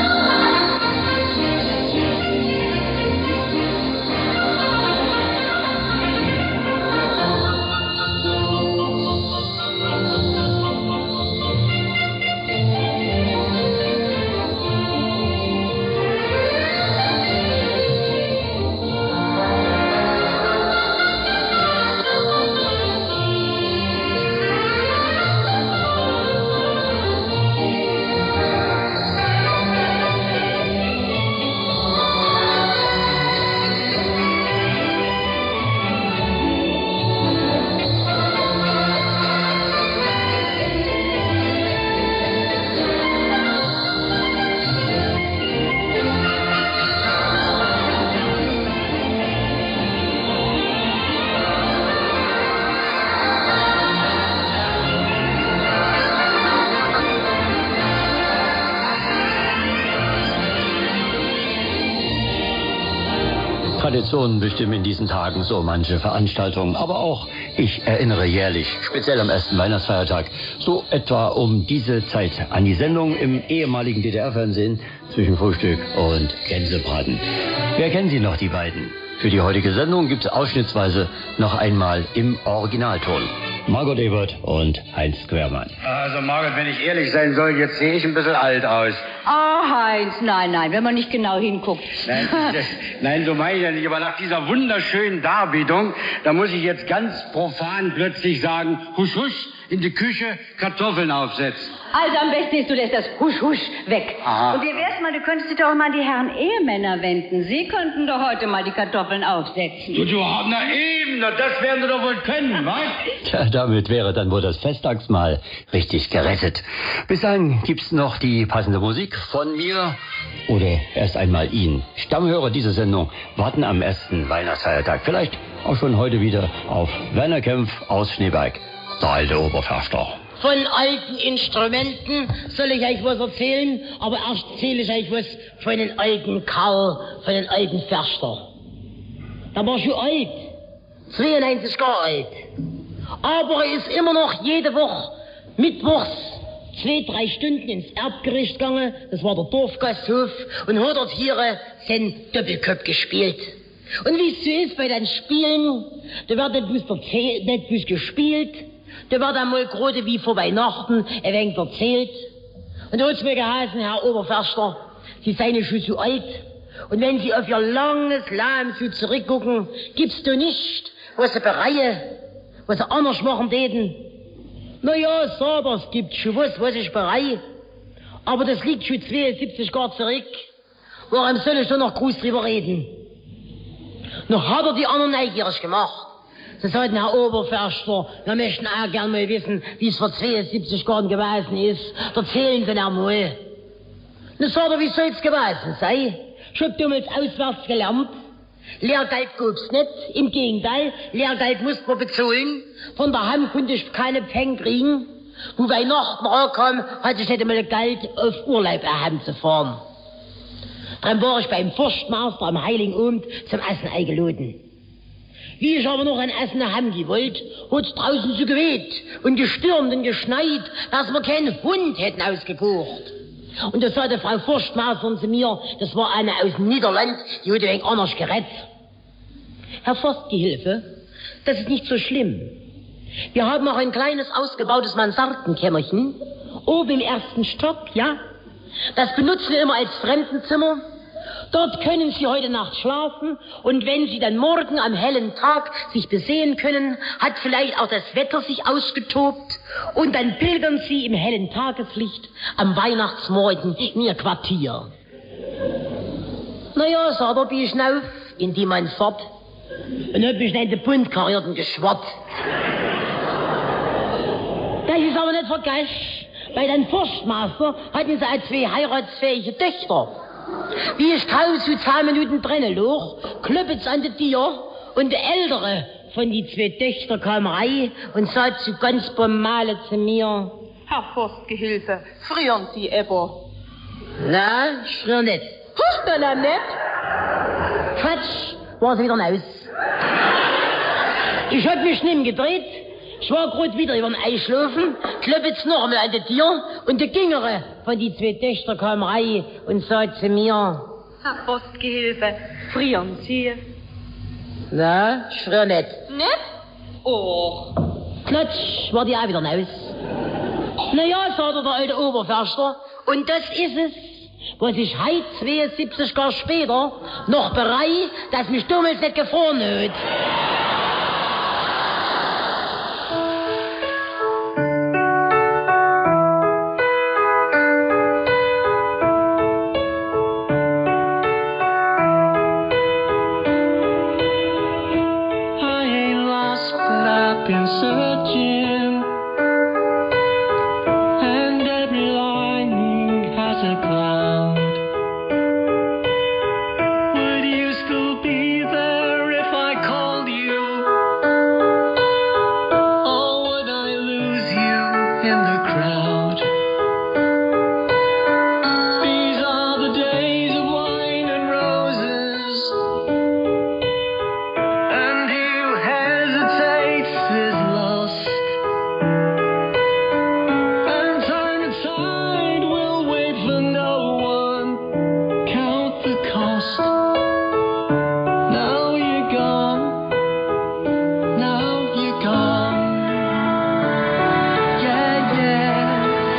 Traditionen bestimmen in diesen Tagen so manche Veranstaltungen, aber auch ich erinnere jährlich, speziell am ersten Weihnachtsfeiertag, so etwa um diese Zeit an die Sendung im ehemaligen DDR-Fernsehen zwischen Frühstück und Gänsebraten. Wer kennt sie noch, die beiden? Für die heutige Sendung gibt es ausschnittsweise noch einmal im Originalton. Margot Ebert und Heinz Quermann. Also Margot, wenn ich ehrlich sein soll, jetzt sehe ich ein bisschen alt aus. Heinz, nein, wenn man nicht genau hinguckt. Nein, so meine ich ja nicht. Aber nach dieser wunderschönen Darbietung, da muss ich jetzt ganz profan plötzlich sagen, husch, husch, in die Küche Kartoffeln aufsetzen. Also am besten ist, du lässt das Husch, Husch weg. Aha. Und wie wär's mal, du könntest dich doch mal an die Herren Ehemänner wenden. Sie könnten doch heute mal die Kartoffeln aufsetzen. Du, na eben, das werden Sie doch wohl können, was? Tja, damit wäre dann wohl das Festtagsmahl richtig gerettet. Bis dahin gibt's noch die passende Musik von mir oder erst einmal Ihnen. Stammhörer dieser Sendung warten am ersten Weihnachtsfeiertag, vielleicht auch schon heute wieder auf Werner Kempf aus Schneeberg, der alte Oberförster. Von alten Instrumenten soll ich euch was erzählen, aber erst erzähle ich euch was von den alten Karl, von den alten Förster. Der war schon alt, 92 Jahre alt. Aber er ist immer noch jede Woche mittwochs 2-3 Stunden ins Erbgericht gegangen, das war der Dorfgasthof, und hat dort hier seinen Doppelkopf gespielt. Und wie es so ist bei den Spielen, da wird nicht bloß gespielt, da wird einmal gerade wie vor Weihnachten ein wenig erzählt. Und da hat's mir geheißen, Herr Oberförster, Sie seien schon so alt. Und wenn Sie auf Ihr langes Leben so zurückgucken, gibt's da nicht, was Sie bereuen, was Sie anders machen täten. Naja, aber es gibt schon was ich bereue. Aber das liegt schon 72 Jahre zurück. Warum soll ich da noch groß drüber reden? Noch hat die anderen neugierig gemacht. Sie sagten, Herr Oberförster, wir möchten auch gern mal wissen, wie es vor 72 Jahren gewesen ist. Erzählen Sie mir mal. Dann sagt er, wie soll es gewesen sein? Ich hab damals auswärts gelernt. Lehrgeld gab's nicht. Im Gegenteil, Lehrgeld musste man bezahlen. Von der Hand konnte ich keine Pfennig kriegen. Wo Weihnachten ankam, hatte ich nicht einmal Geld, auf Urlaub zu fahren. Dann war ich beim Forstmeister am Heiligen Abend zum Essen eingeladen. Wie ich aber noch ein Essen haben gewollt, hat's draußen so geweht und gestürmt und geschneit, dass wir keinen Hund hätten ausgekocht. Und da sagte Frau Forstmeisterin zu mir, das war eine aus Niederland, die hat ein wenig anders gerettet. Herr Forstgehilfe, das ist nicht so schlimm. Wir haben auch ein kleines ausgebautes Mansardenkämmerchen, oben im 1. Stock, ja. Das benutzen wir immer als Fremdenzimmer. Dort können Sie heute Nacht schlafen und wenn Sie dann morgen am hellen Tag sich besehen können, hat vielleicht auch das Wetter sich ausgetobt und dann pilgern Sie im hellen Tageslicht am Weihnachtsmorgen in Ihr Quartier. Naja, sagt er, bin ich hinauf in die Mansard und hab mich in den Bund karierten geschwart. Das ist aber nicht vergessen. Bei den Forstmeister hatten sie auch 2 heiratsfähige Töchter. Wie ich draußen zu 10 Minuten drinnen lag, klopft's an die Tür und der ältere von die 2 Töchter kam rein und sagt so ganz formale zu mir: Herr Forstgehilfe, frieren Sie etwa? Na, ich frier nicht. Na nicht? Quatsch, war sie wieder raus. Ich hab mich nimm gedreht, Ich war grad wieder überm Einschlafen, klopft's noch mal an die Tür und die Jüngere von die 2 Töchter kam rein und sagt zu mir: Herr Postgehilfe, frieren Sie? Na, ich frier nicht. Nicht? Oh. Klotsch, war die auch wieder raus. Na ja, sagt der alte Oberförster, und das ist es, was ich heute 72 Jahre später noch bereit, dass mich damals nicht gefroren hat. Been searching, and every lining has a cloud. Would you still be there if I called you? Or would I lose you in the crowd? These are the days of wine and roses, and he who hesitates is lost. And time and tide will wait for no one. Count the cost. Now you're gone. Now you're gone. Yeah, yeah.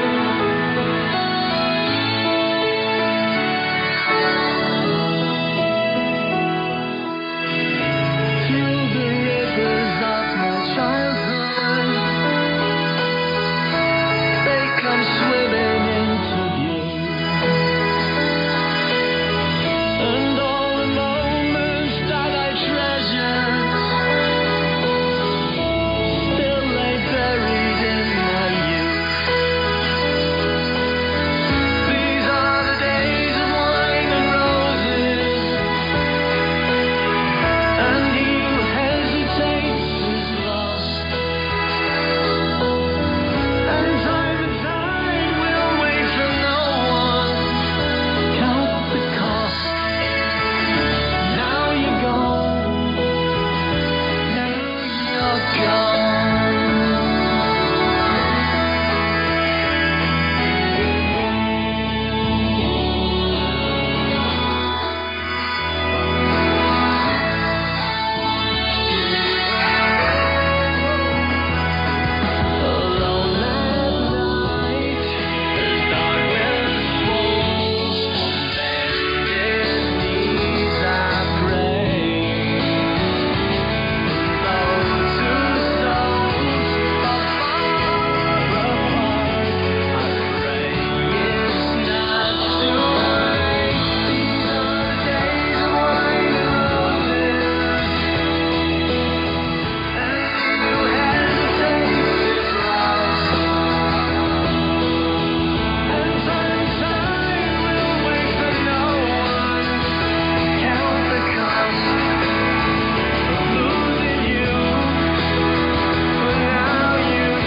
Through the rivers of my childhood, they come swimming into view, and all the moments that I treasured still lay buried in my youth. These are the days of wine and roses, and he who hesitates is lost. And time and tide will wait for no one. Count the cost. Now you're gone. Now you're gone. Alone at night, as darkness falls, bended knees I pray. Those whose souls are far apart, I pray it's not too late. These are the days of wine and roses, and he who hesitates is lost. And time and tide will wait for no one. Count the cost of losing you, but now you're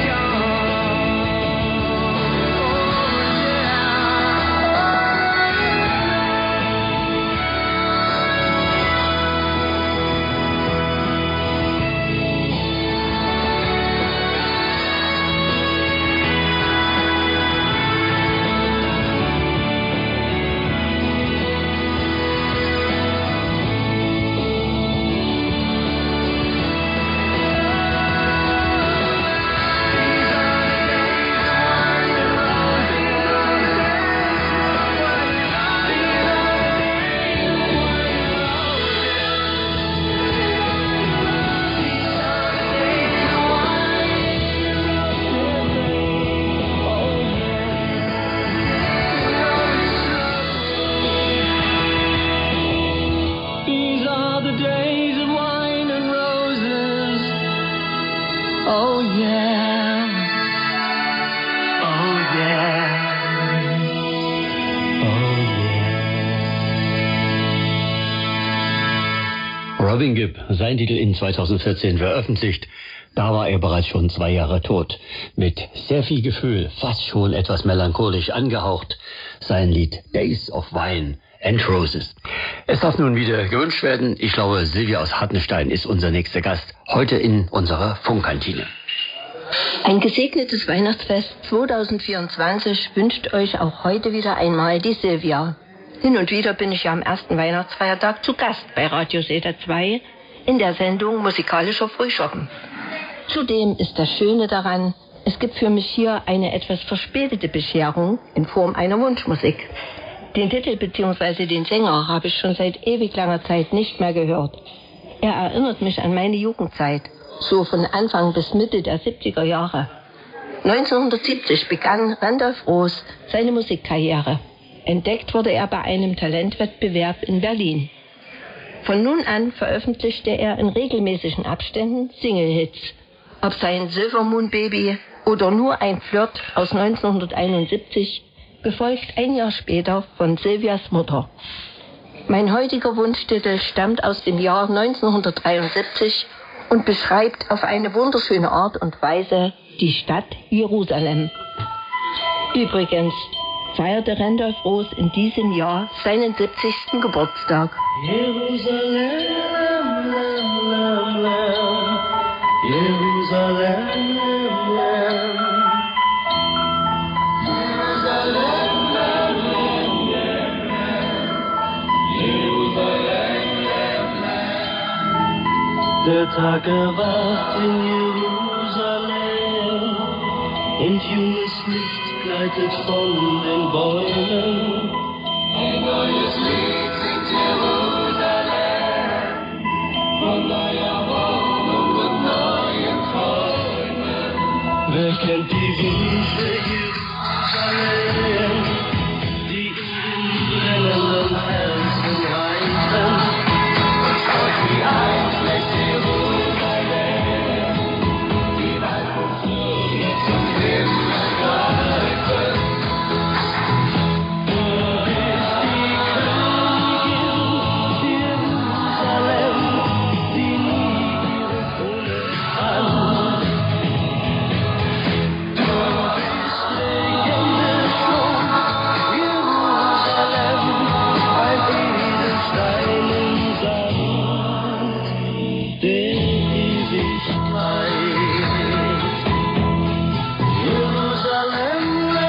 These are the days of wine and roses. Oh yeah. Oh yeah. Robin Gibb, sein Titel in 2014 veröffentlicht. Da war er bereits schon 2 Jahre tot. Mit sehr viel Gefühl, fast schon etwas melancholisch angehaucht, sein Lied Days of Wine and Roses. Es darf nun wieder gewünscht werden. Ich glaube, Silvia aus Hartenstein ist unser nächster Gast heute in unserer Funkkantine. Ein gesegnetes Weihnachtsfest 2024 wünscht euch auch heute wieder einmal die Silvia. Hin und wieder bin ich ja am ersten Weihnachtsfeiertag zu Gast bei Radio Zeta 2 in der Sendung Musikalischer Frühschoppen. Zudem ist das Schöne daran, es gibt für mich hier eine etwas verspätete Bescherung in Form einer Wunschmusik. Den Titel bzw. den Sänger habe ich schon seit ewig langer Zeit nicht mehr gehört. Er erinnert mich an meine Jugendzeit, so von Anfang bis Mitte der 70er Jahre. 1970 begann Randolph Roos seine Musikkarriere. Entdeckt wurde er bei einem Talentwettbewerb in Berlin. Von nun an veröffentlichte er in regelmäßigen Abständen Single-Hits. Ob sein Silver Moon Baby oder nur ein Flirt aus 1971, gefolgt ein Jahr später von Silvias Mutter. Mein heutiger Wunschtitel stammt aus dem Jahr 1973 und beschreibt auf eine wunderschöne Art und Weise die Stadt Jerusalem. Übrigens feierte Randolph Roos in diesem Jahr seinen 70. Geburtstag. Jerusalem, Jerusalem, der Tag erwacht in Jerusalem und junges Licht gleitet von den Bäumen. Ein neues Lied singt Jerusalem von neuer Hoffnung und neuen Träumen. Wer kennt die Wünsche Jerusalem, die in brennenden Herzen reifen? Und schaut wie einst Jerusalem, die Welt und Flüge zum Himmel greifen. Du bist die Königin Jerusalem, die nie ihre Krone fand. Du bist Legende schon, Jerusalem, ein Edelstein im Sand der Ewigkeit. Jerusalem,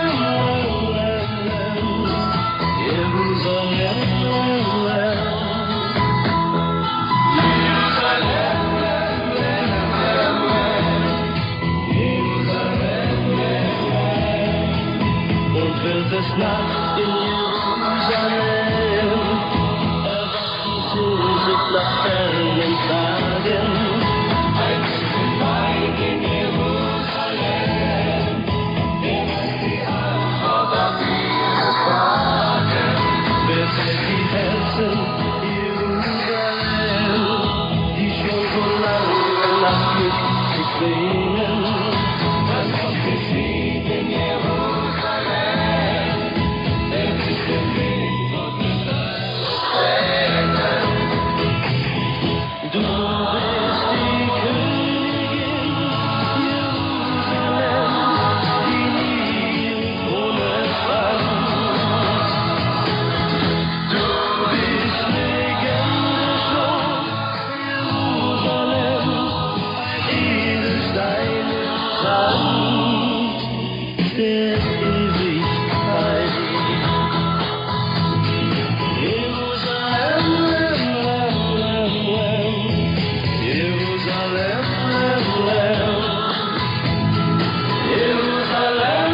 und wird es Nacht in Jerusalem, erwachen Sehnsucht nach fernen Tagen. Ein bisschen Wein in Jerusalem, der ist die Antwort auf ihre Fragen. Wer zählt die Herzen Jerusalem, die schon so lange nach Glück sich sehnen? Dann kommt es Lied in Jerusalem, der sich dem Wind und den Tränen. Du bist die Königin Jerusalem, die nie ohne fand. Du bist Legende schon, Jerusalem, ein Edelstein im Sand der Ewigkeit. Jerusalem, Jerusalem, Jerusalem,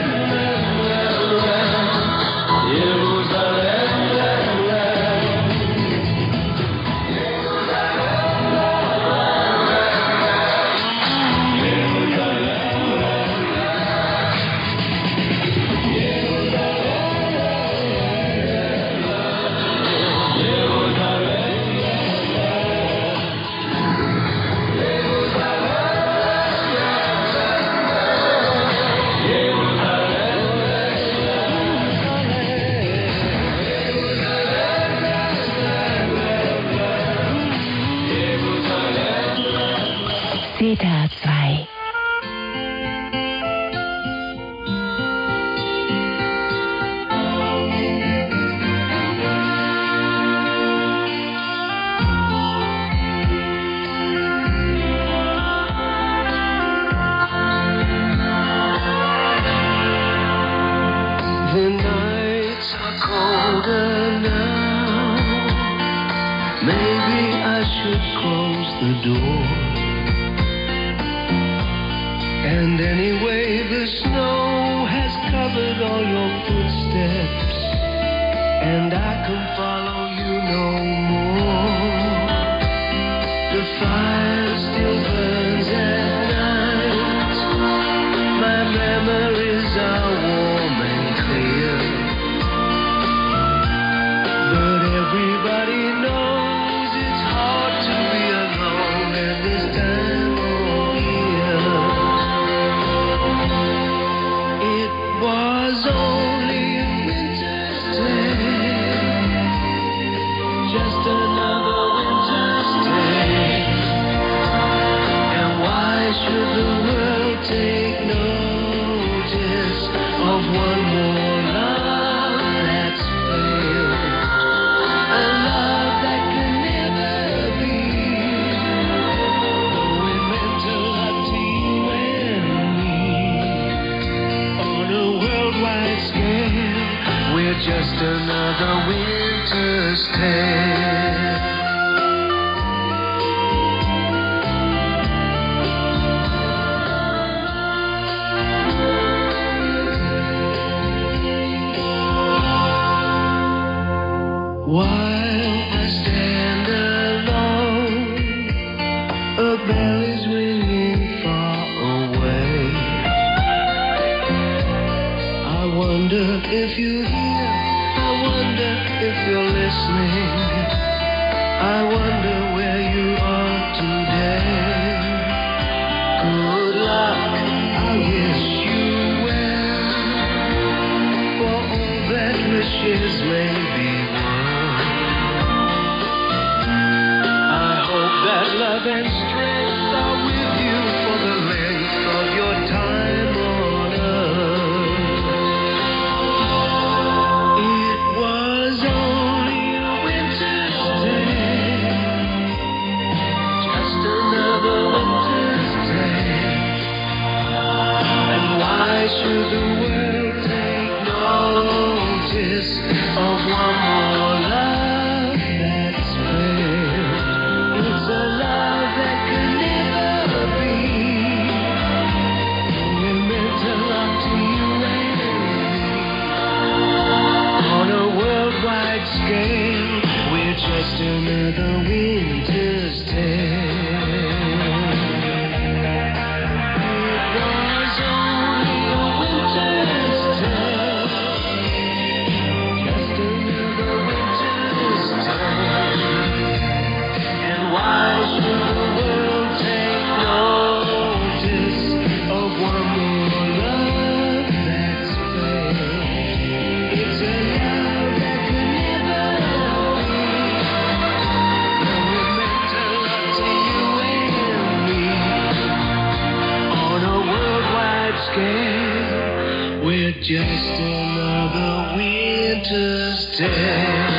Zeta 2. close the door. And anyway, the snow has covered all your footsteps, and I can follow you no more. The fire still burns at night. My memories are warm and clear, but everybody knows it's hard to be alone at this time of year. It was only a winter's day, just another winter's day. And why should the world take notice of one more love that's failed? A love that can never be. Though it meant a lot to you and me. On a worldwide scale, we're just another winter's tale. While I stand alone, a bell is ringing far away. I wonder if you're here, I wonder if you're listening. I wonder where you are today. Good luck, I wish you well, for all that wishes may be won. That love and strength are with you for the length of your time on earth. It was only a winter's day, just another winter's day. And why should the world take notice of one more love that's failed? It's a love that could never be. We're meant to love to you and me. On a worldwide scale, we're just another winter's tale. It was only a winter's tale, just another winter's tale. Why should the world take notice of one more love that's failed? It's a love that could never be. Now we're meant to love to you and me. On a worldwide scale, we're just another winter's tale.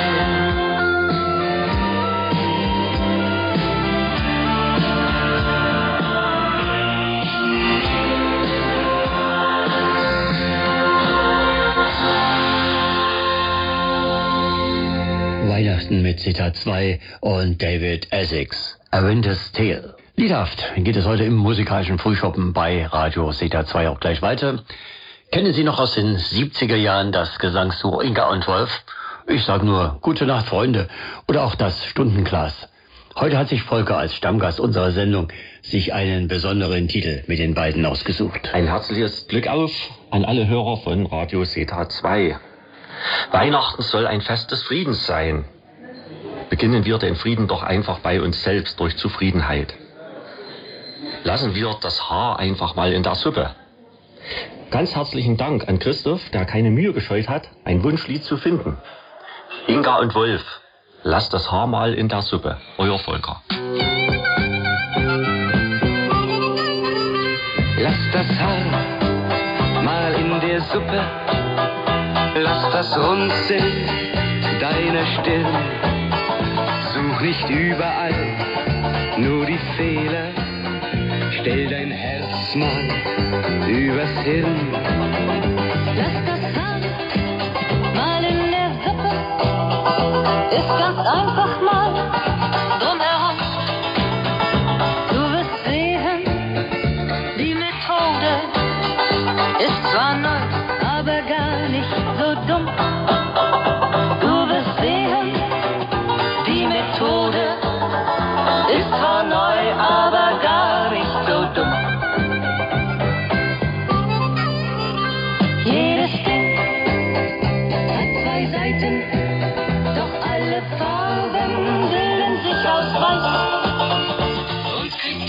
Weihnachten mit Zeta 2 und David Essex. A Winter's Tale. Liedhaft geht es heute im musikalischen Frühschoppen bei Radio Zeta 2 auch gleich weiter. Kennen Sie noch aus den 70er Jahren das Gesangsduo Inga und Wolf? Ich sag nur, gute Nacht, Freunde. Oder auch das Stundenglas. Heute hat sich Volker als Stammgast unserer Sendung sich einen besonderen Titel mit den beiden ausgesucht. Ein herzliches Glück auf an alle Hörer von Radio Zeta 2. Weihnachten soll ein Fest des Friedens sein. Beginnen wir den Frieden doch einfach bei uns selbst durch Zufriedenheit. Lassen wir das Haar einfach mal in der Suppe. Ganz herzlichen Dank an Christoph, der keine Mühe gescheut hat, ein Wunschlied zu finden. Inga und Wolf, lasst das Haar mal in der Suppe. Euer Volker. Lass das Haar mal in der Suppe, lass das Runzeln deiner Stirn. Such nicht überall nur die Fehler, stell dein Herz mal übers Hirn. Lass das Haar mal in der Suppe, ist ganz einfach mal drumherum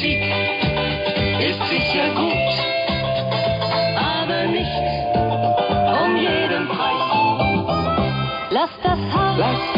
Musik ist sicher gut, aber nicht um jeden Preis. Lass das Haar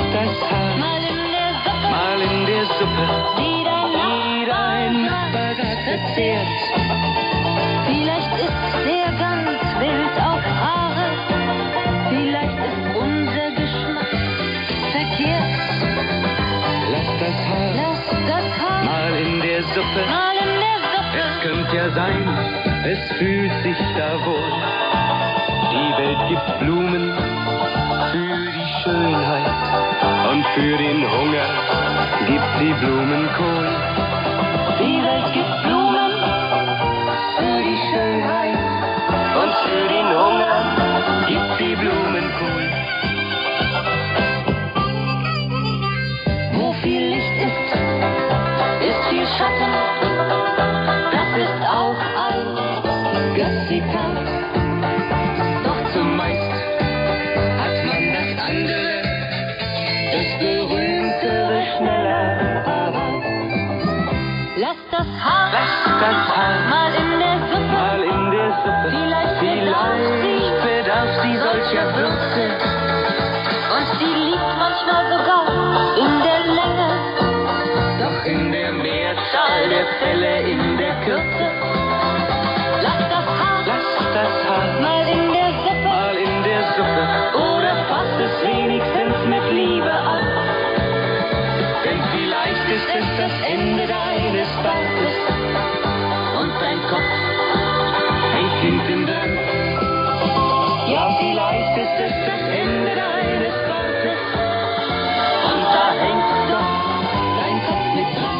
mal in der Suppe, die dein Nachbar grad verzehrt. Vielleicht ist der ganz wild auf Haare, vielleicht ist unser Geschmack verkehrt. Lass das Haar mal in der Suppe. Es könnte ja sein, es fühlt sich da wohl. Die Welt gibt Blumen für die Schönheit und für den Hunger gibt sie Blumenkohl. Die Welt gibt Blumen für die Schönheit Und für den Hunger gibt sie Blumenkohl. Wo viel Licht ist viel Schatten. Das ist auch ein Götzitat. Doch zumeist hat man das andere, das berühmtere, schneller Parat. Lass das Haar mal in der Suppe. Vielleicht bedarf sie solcher Würze. Und sie liegt manchmal sogar in der Länge. Doch in der Mehrzahl der Fälle in der Kürze. Lass das Haar mal in der Suppe. Oder fass es wenigstens mit Liebe an. Denn vielleicht ist es das Ende deines Bartes. Und dein Kopf hängt hinten dran. Ja, vielleicht ist es das Ende deines Bartes. Und da hängt doch dein Kopf mit dran.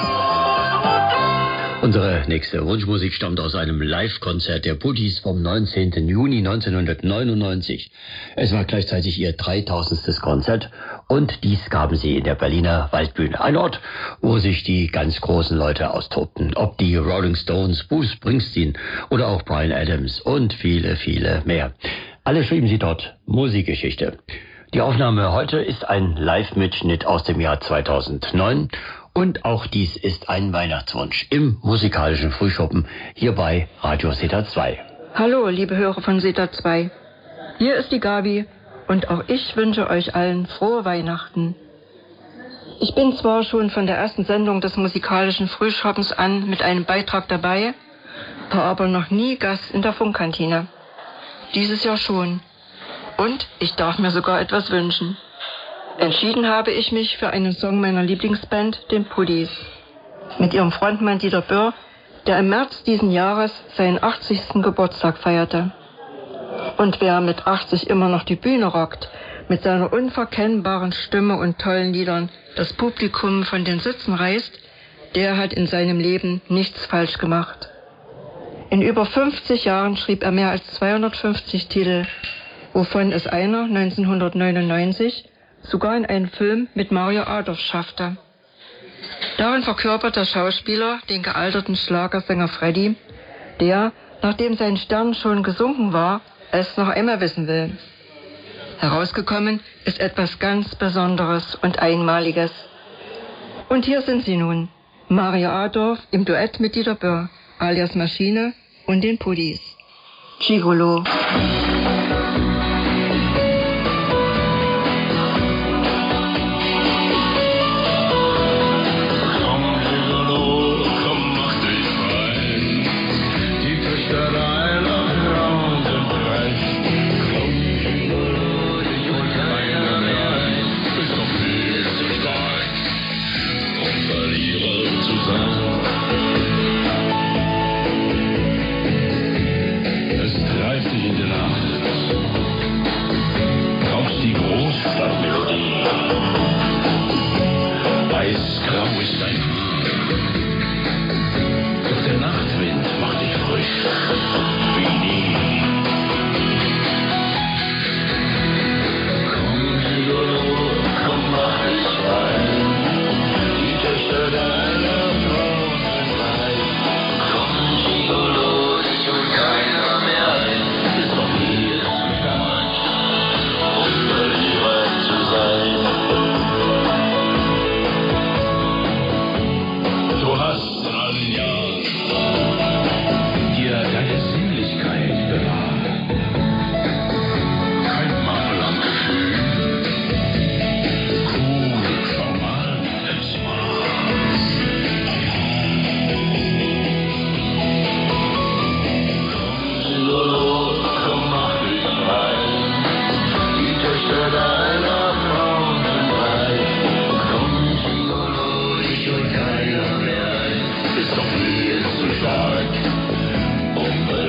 Unsere nächste Wunschmusik stammt aus einem Live-Konzert der Puttis vom 19. Juni 1999. Es war gleichzeitig ihr 3000. Konzert und dies gaben sie in der Berliner Waldbühne. Ein Ort, wo sich die ganz großen Leute austobten. Ob die Rolling Stones, Bruce Springsteen oder auch Bryan Adams und viele, viele mehr. Alle schrieben sie dort Musikgeschichte. Die Aufnahme heute ist ein Live-Mitschnitt aus dem Jahr 2009. Und auch dies ist ein Weihnachtswunsch im musikalischen Frühschoppen hier bei Radio Zeta 2. Hallo, liebe Hörer von Zeta 2. Hier ist die Gabi und auch ich wünsche euch allen frohe Weihnachten. Ich bin zwar schon von der ersten Sendung des musikalischen Frühschoppens an mit einem Beitrag dabei, war aber noch nie Gast in der Funkkantine. Dieses Jahr schon. Und ich darf mir sogar etwas wünschen. Entschieden habe ich mich für einen Song meiner Lieblingsband, den Puttis. Mit ihrem Frontmann Dieter Böhr, der im März diesen Jahres seinen 80. Geburtstag feierte. Und wer mit 80 immer noch die Bühne rockt, mit seiner unverkennbaren Stimme und tollen Liedern das Publikum von den Sitzen reißt, der hat in seinem Leben nichts falsch gemacht. In über 50 Jahren schrieb er mehr als 250 Titel, wovon es einer 1999 sogar in einen Film mit Mario Adorf schaffte. Darin verkörpert der Schauspieler den gealterten Schlagersänger Freddy, der, nachdem sein Stern schon gesunken war, es noch einmal wissen will. Herausgekommen ist etwas ganz Besonderes und Einmaliges. Und hier sind sie nun, Mario Adorf im Duett mit Dieter Böhr, alias Maschine und den Puttis. Gigolo. Es treibt dich in die Nacht.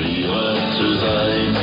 ihrer zu sein.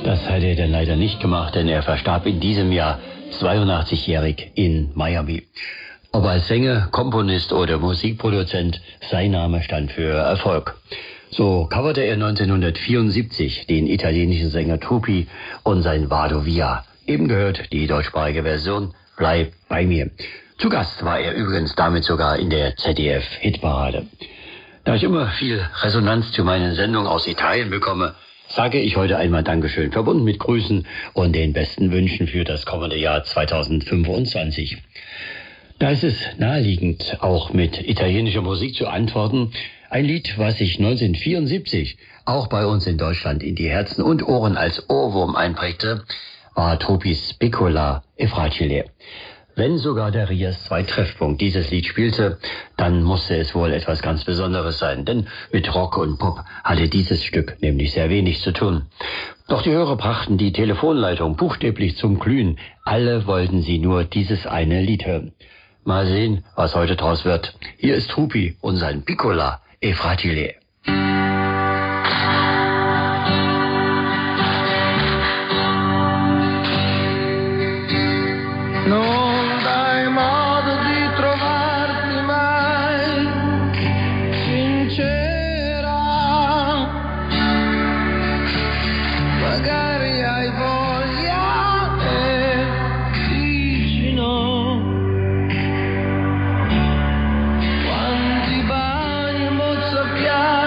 Das hat er dann leider nicht gemacht, denn er verstarb in diesem Jahr 82-jährig in Miami. Ob als Sänger, Komponist oder Musikproduzent, sein Name stand für Erfolg. So coverte er 1974 den italienischen Sänger Truppi und sein Vado Via. Eben gehört die deutschsprachige Version Bleib bei mir. Zu Gast war er übrigens damit sogar in der ZDF-Hitparade. Da ich immer viel Resonanz zu meinen Sendungen aus Italien bekomme, sage ich heute einmal Dankeschön, verbunden mit Grüßen und den besten Wünschen für das kommende Jahr 2025. Da ist es naheliegend, auch mit italienischer Musik zu antworten. Ein Lied, was sich 1974 auch bei uns in Deutschland in die Herzen und Ohren als Ohrwurm einprägte, war Truppis Piccola e Fragile. Wenn sogar der Ries 2 Treffpunkt dieses Lied spielte, dann musste es wohl etwas ganz Besonderes sein, denn mit Rock und Pop hatte dieses Stück nämlich sehr wenig zu tun. Doch die Hörer brachten die Telefonleitung buchstäblich zum Glühen. Alle wollten sie nur dieses eine Lied hören. Mal sehen, was heute draus wird. Hier ist Truppi und sein Piccola e Fragile. Non dai modo di trovarti mai sincera, magari hai voglia e dici no. Quanti bagni mozzafiato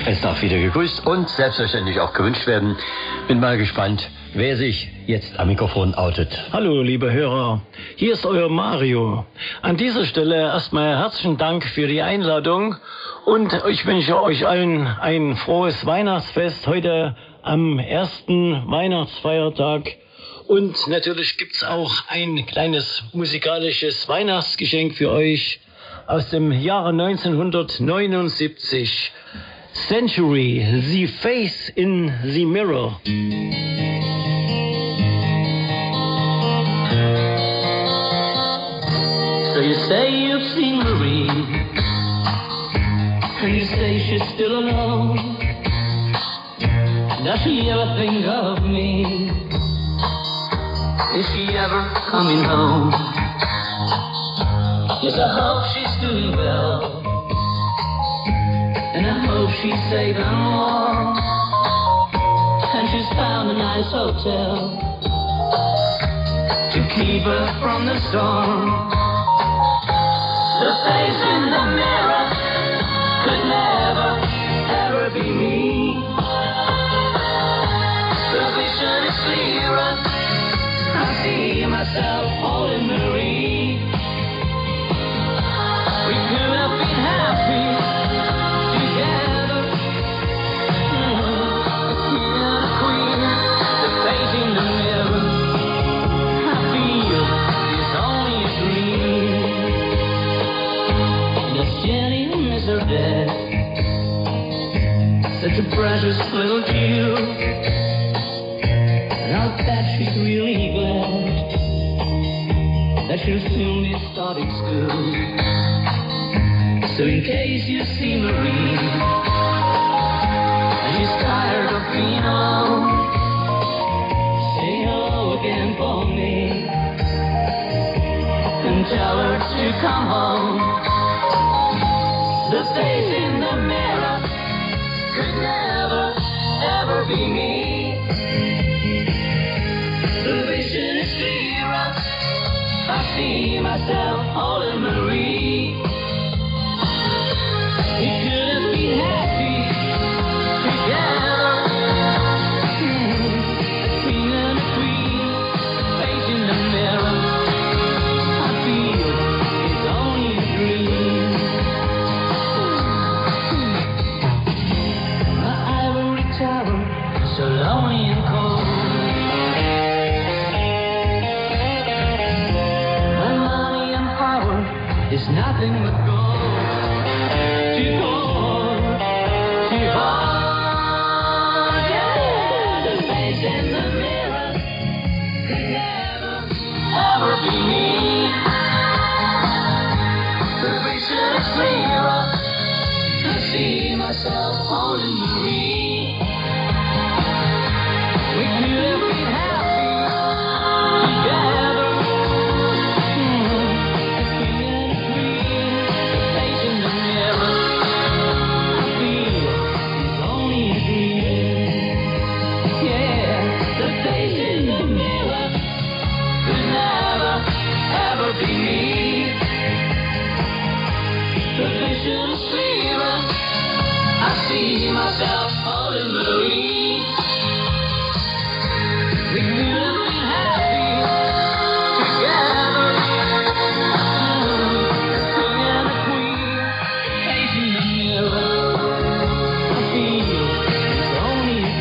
Es darf wieder gegrüßt und selbstverständlich auch gewünscht werden. Bin mal gespannt, wer sich jetzt am Mikrofon outet. Hallo, liebe Hörer. Hier ist euer Mario. An dieser Stelle erstmal herzlichen Dank für die Einladung und ich wünsche euch allen ein frohes Weihnachtsfest heute am ersten Weihnachtsfeiertag. Und natürlich gibt's auch ein kleines musikalisches Weihnachtsgeschenk für euch aus dem Jahre 1979. Century, The Face in the Mirror. So you say you've seen Marie, and you say she's still alone. Does she ever think of me? Is she ever coming home? Yes, I hope she's doing well, and I hope she's safe and warm, and she's found a nice hotel to keep her from the storm. The face in the mirror could never, ever be me. The vision is clearer, I see myself holding Marie. We could have been happy together, the king and the queen, the face in the mirror. I feel it's only a dream. Yes, Jenny miss her dad, such a precious little Jew, and I'll bet she's really glad that she'll soon be starting school. So in case you see Marie and she's tired of being alone, say hello again for me and tell her to come home. The face in the mirror could never, ever be me. The vision is clearer, I see myself holding Marie. We could have been happy together, the king and the queen, the face in the mirror. I feel it's only a dream. My ivory tower, so lonely and cold. My money and power is nothing but gold. Myself holding Marie. We could have been happy together, the king and the queen, the face in the mirror. I feel it's only a dream. Yeah, the face in the mirror could never, ever be me. The vision is clearer, I see myself holding Marie. We could have been happy together, the king and the queen, face in the mirror. I feel it's only a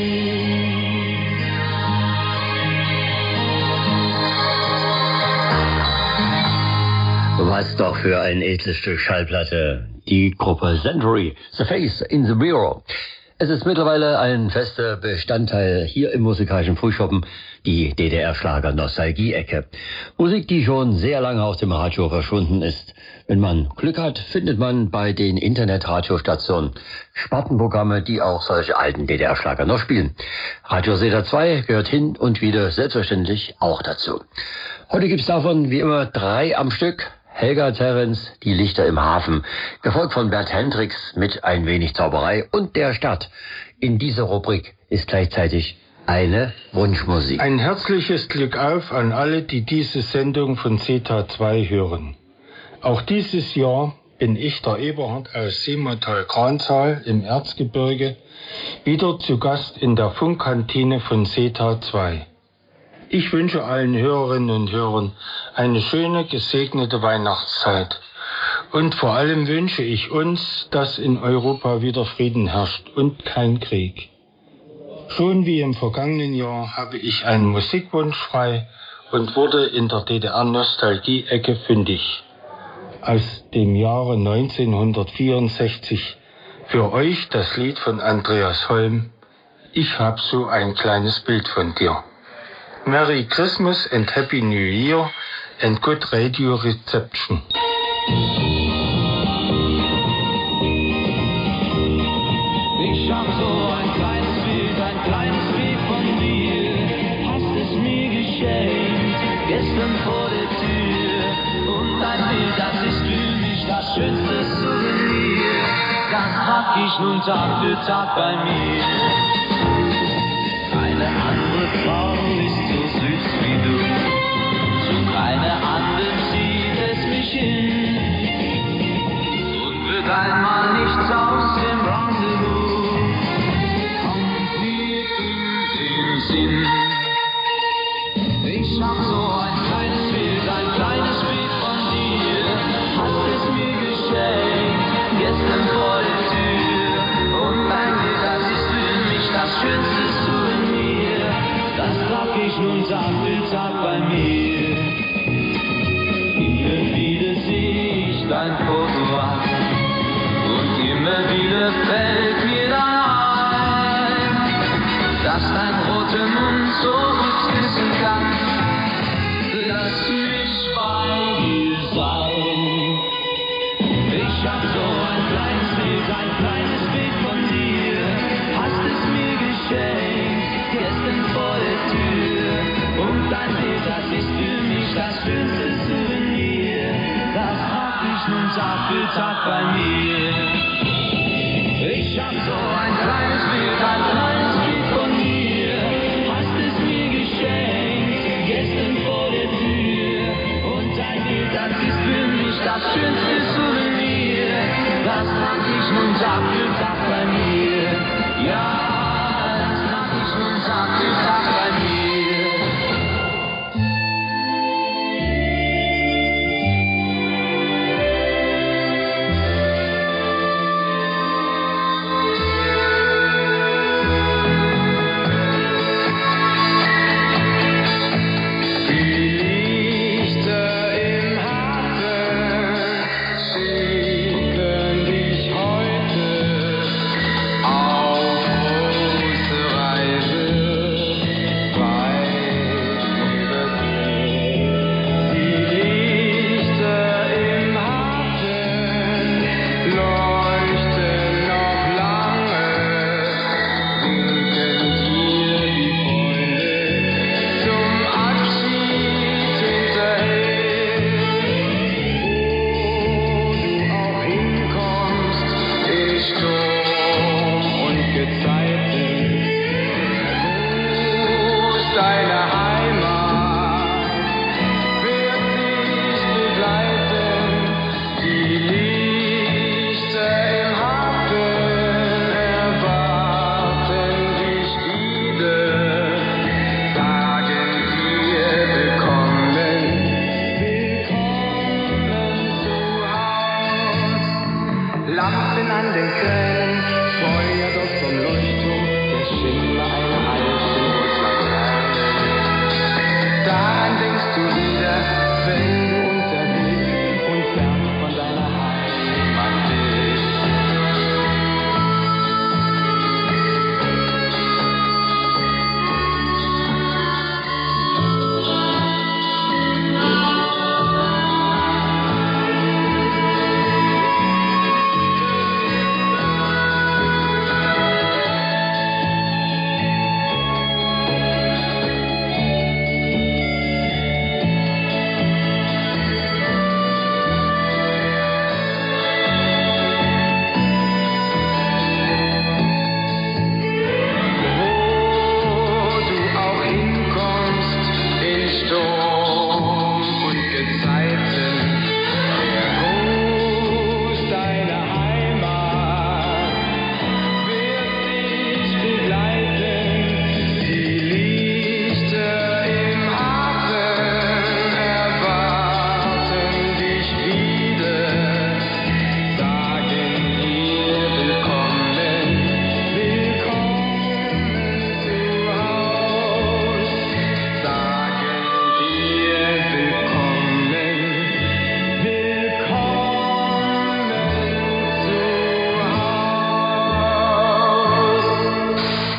dream. Was doch für ein edles Stück Schallplatte. Die Gruppe Century, The Face in the Mirror. Es ist mittlerweile ein fester Bestandteil hier im musikalischen Frühschoppen, die DDR-Schlager-Nostalgie-Ecke. Musik, die schon sehr lange aus dem Radio verschwunden ist. Wenn man Glück hat, findet man bei den Internet-Radiostationen Spartenprogramme, die auch solche alten DDR-Schlager noch spielen. Radio Seta 2 gehört hin und wieder selbstverständlich auch dazu. Heute gibt's davon wie immer 3 am Stück. Helga Zerrens, Die Lichter im Hafen, gefolgt von Bert Hendricks mit Ein wenig Zauberei und der Start. In dieser Rubrik ist gleichzeitig eine Wunschmusik. Ein herzliches Glück auf an alle, die diese Sendung von Zeta 2 hören. Auch dieses Jahr bin ich, der Eberhard aus Simmental-Kranzahl im Erzgebirge, wieder zu Gast in der Funkkantine von SETA 2. Ich wünsche allen Hörerinnen und Hörern eine schöne, gesegnete Weihnachtszeit. Und vor allem wünsche ich uns, dass in Europa wieder Frieden herrscht und kein Krieg. Schon wie im vergangenen Jahr habe ich einen Musikwunsch frei und wurde in der DDR-Nostalgie-Ecke fündig. Aus dem Jahre 1964 für euch das Lied von Andreas Holm, Ich hab so ein kleines Bild von dir. Merry Christmas and Happy New Year and good radio reception. Ich hab so ein kleines Bild von dir, hast es mir geschenkt, gestern vor der Tür. Und ein Bild, das ist für mich das schönste Souvenir, das trag ich nun Tag für Tag bei mir. Keine andere Frau ist so süß wie du, zu keiner anderen zieht es mich hin. Und wird einmal nichts aus dem Rendezvous, kommt mir in den Sinn. Ich hab so ein kleines Bild von dir, hast es mir geschenkt, gestern vor der Tür. Und ein Bild, das ist für mich das schönste Souvenir, das trag ich nun Tag für Tag bei mir. Immer wieder seh ich dein Foto an und immer wieder fällt mir dann ein, dass dein roter Mund so gut küssen kann. Lass mich bei dir sein. Ich hab so ein kleines Bild von dir, hast es mir geschenkt, gestern vor der Tür. Und dein Bild, das ist für mich das schönste Souvenir, das trag ich nun Tag für Tag bei mir. Ich hab so ein kleines Bild von dir, hast es mir geschenkt, gestern vor der Tür. Und dein Bild, das ist für mich das schönste Souvenir, das trag ich nun Tag für Tag bei mir. Ja, das trag ich nun Tag für Tag bei mir.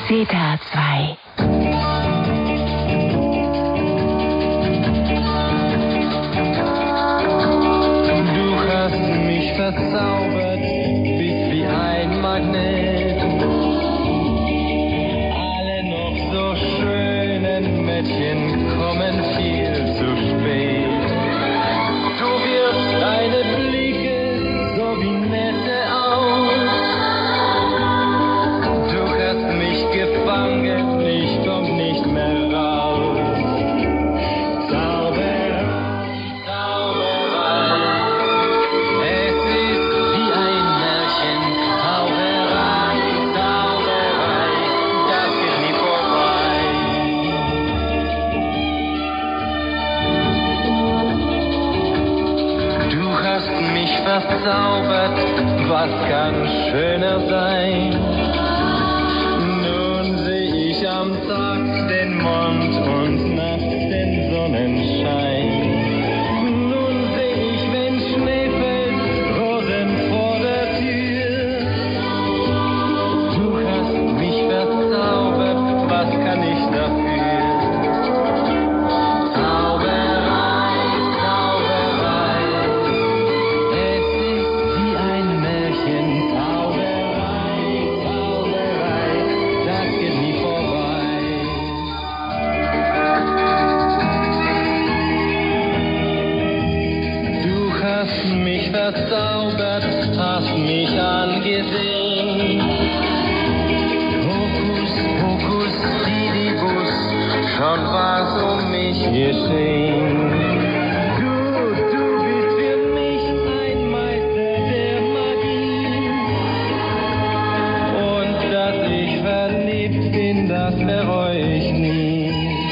Zeta 2. Du hast mich verzaubert, bist wie ein Magnet. Alle noch so schönen Mädchen kommen viel zu spät. Du wirfst deine Blicke so wie Netze aus. Du hast mich gefangen, ich komm nicht mehr raus. Zauberei, Zauberei, es ist wie ein Märchen. Zauberei, Zauberei, das geht nie vorbei. Du hast mich verzaubert, was kann schöner sein? Nun seh ich am Tag den Mond und nachts den Sonnenschein. Nun seh ich, wenn Schnee fällt, Rosen vor der Tür. Du hast mich verzaubert, was kann ich dafür? Zauberei, Zauberei, es ist wie ein Märchen. Zauberei, Zauberei, das geht nie vorbei. Du hast mich verzaubert, hast mich angesehen. Hokus, Pokus, Didibus, schon war's um mich geschehen. Du bist für mich ein Meister der Magie. Und dass ich verliebt bin, das bereue ich nie.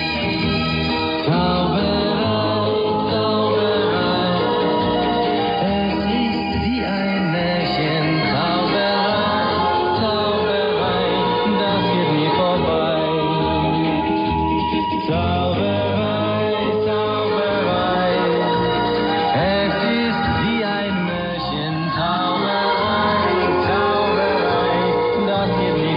Zauberei, Zauberei, es ist wie ein Märchen. Zauberei, Zauberei, das geht nie vorbei. Zauberei, Zauberei, es ist wie ein Märchen. Zauberei, Zauberei, das geht nie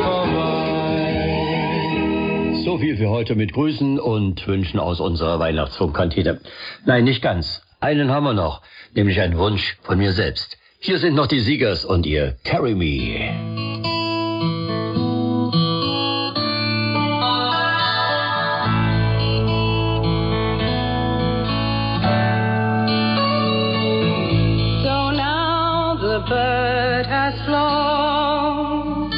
vorbei. So viel für heute mit Grüßen und Wünschen aus unserer Weihnachtsfunkkantine. Nein, nicht ganz. Einen haben wir noch, nämlich einen Wunsch von mir selbst. Hier sind noch die Siegers und ihr Carry Me. So now the bird has flown,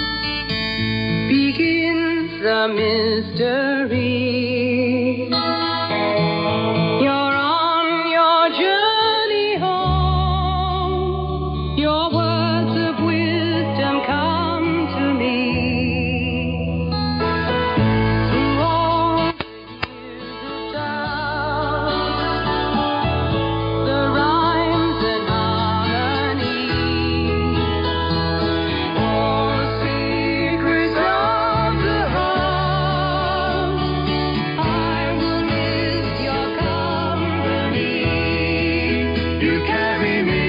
begins the mystery. You're on your journey home, your words of wisdom come to me. Through all the years of doubt, the rhymes and harmonies, all secrets of the heart, I will miss your company. You carry me,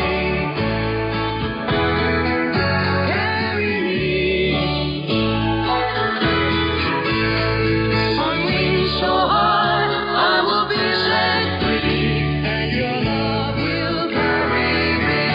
carry me. On wings so high, I will be set free, and your love will carry me.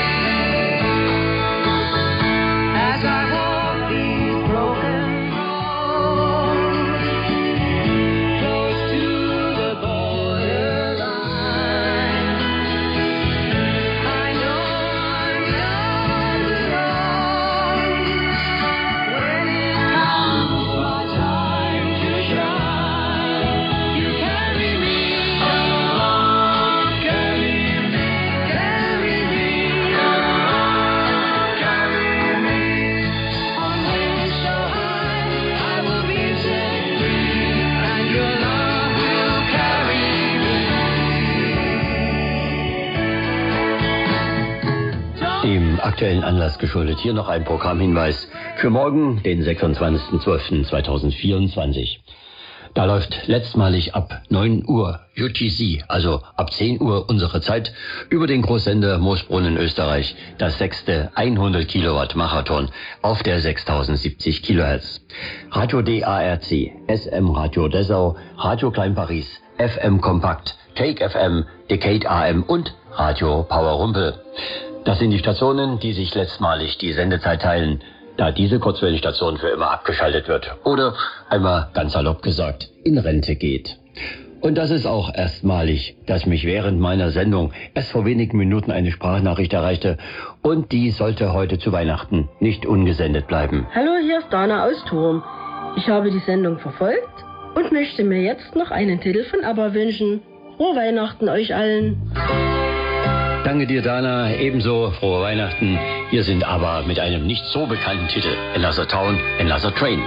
As I walk these broken roads, close to the borderline, I know I'm not alone. When it comes my time to shine, you carry me, carry me, carry me, carry me. On wings so high, I will be set free, and your love will carry me. Dem aktuellen Anlass geschuldet hier noch ein Programmhinweis für morgen, den 26.12.2024. Da läuft letztmalig ab 9 Uhr UTC, also ab 10 Uhr unsere Zeit, über den Großsender Moosbrunn in Österreich, das 6. 100 Kilowatt Marathon auf der 6070 Kilohertz. Radio DARC, SM Radio Dessau, Radio Klein Paris, FM Kompakt, Take FM, Decade AM und Radio Power Rumpel. Das sind die Stationen, die sich letztmalig die Sendezeit teilen, da diese Kurzwellenstation für immer abgeschaltet wird oder, einmal ganz salopp gesagt, in Rente geht. Und das ist auch erstmalig, dass mich während meiner Sendung erst vor wenigen Minuten eine Sprachnachricht erreichte und die sollte heute zu Weihnachten nicht ungesendet bleiben. Hallo, hier ist Dana aus Turm. Ich habe die Sendung verfolgt und möchte mir jetzt noch einen Titel von ABBA wünschen. Frohe Weihnachten euch allen. Danke dir, Dana. Ebenso frohe Weihnachten. Hier sind ABBA mit einem nicht so bekannten Titel. Another Town, Another Train.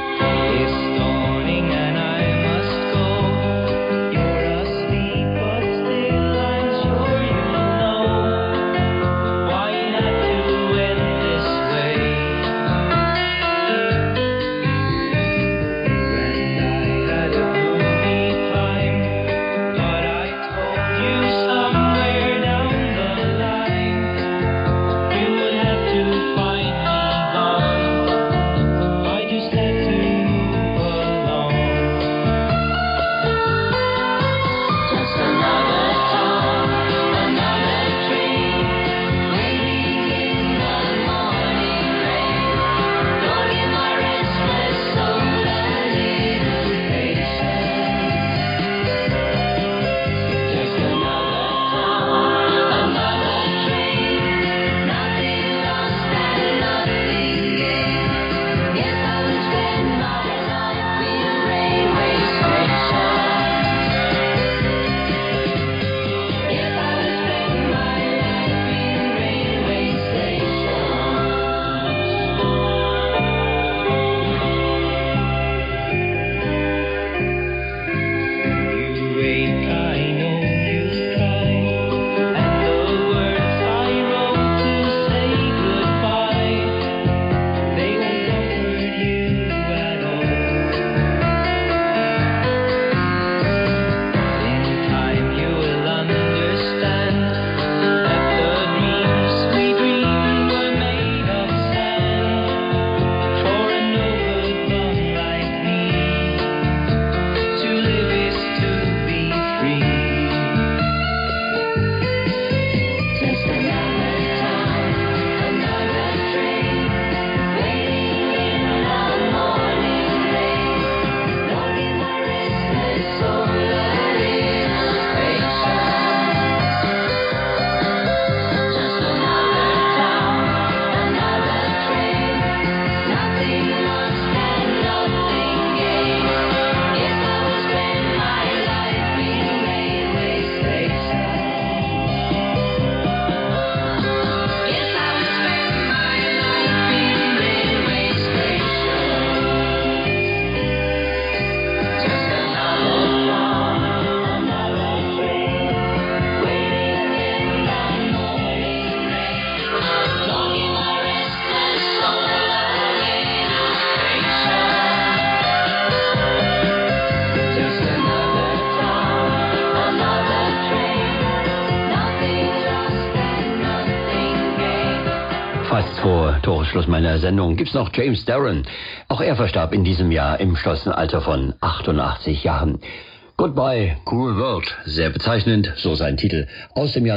Vor Toresschluss meiner Sendung gibt's noch James Darren. Auch er verstarb in diesem Jahr im stolzen Alter von 88 Jahren. Goodbye, Cool World, sehr bezeichnend, so sein Titel, aus dem Jahr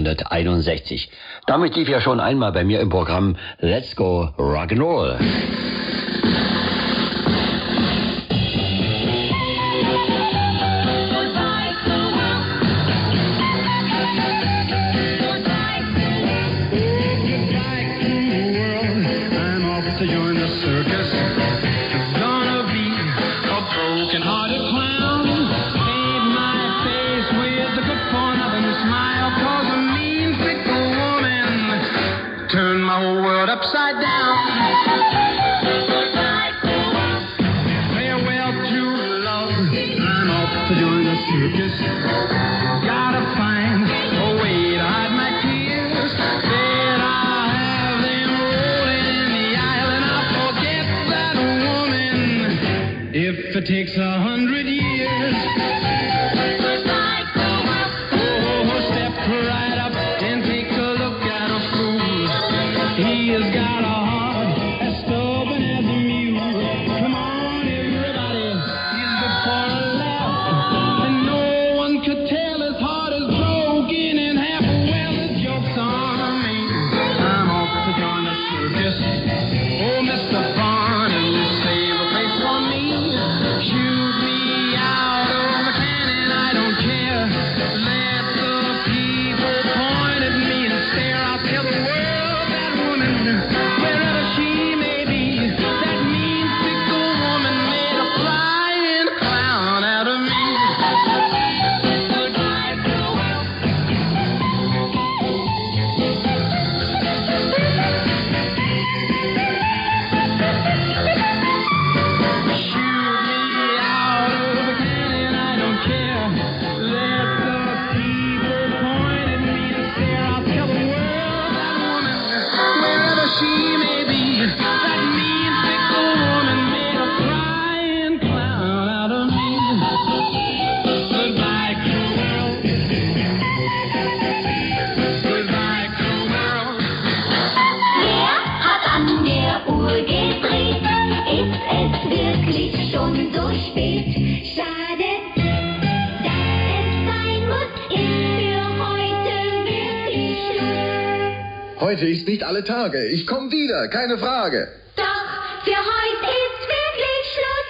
1961. Damit lief ja schon einmal bei mir im Programm Let's Go Rock'n'Roll. Upside down. Farewell to love. I'm off to join the circus. Gotta find a way to hide my tears. Then I'll have them rolling in the aisle and I'll forget that woman if it takes 100 years. He has got a heart as stubborn as a mule. Come on, everybody, he's good for a laugh. And no one could tell his heart is broken in half. Well, the joke's on me. I'm off to join the circus. Oh, Mr. Fun, and you save a place for me. Shoot me out of a cannon, I don't care. Let the people point at me and stare. I'll tell the world that woman, wherever she may be, that mean, fickle woman made a flying clown out of me. Goodbye, cruel. Shoot me out of a cannon, I don't care. Let the people point at me and stare. I'll tell the world that woman, wherever she may be, that mean, fickle woman made a crying clown out of me. Goodbye, cruel world. Goodbye, cruel world. Wer hat an der Uhr gedreht? Ist es wirklich schon so spät? Schade, dass es sein muss, ist für heute wirklich Schluss. Heute ist nicht alle Tage. Ich komme wieder, keine Frage. Doch, für heute ist wirklich Schluss.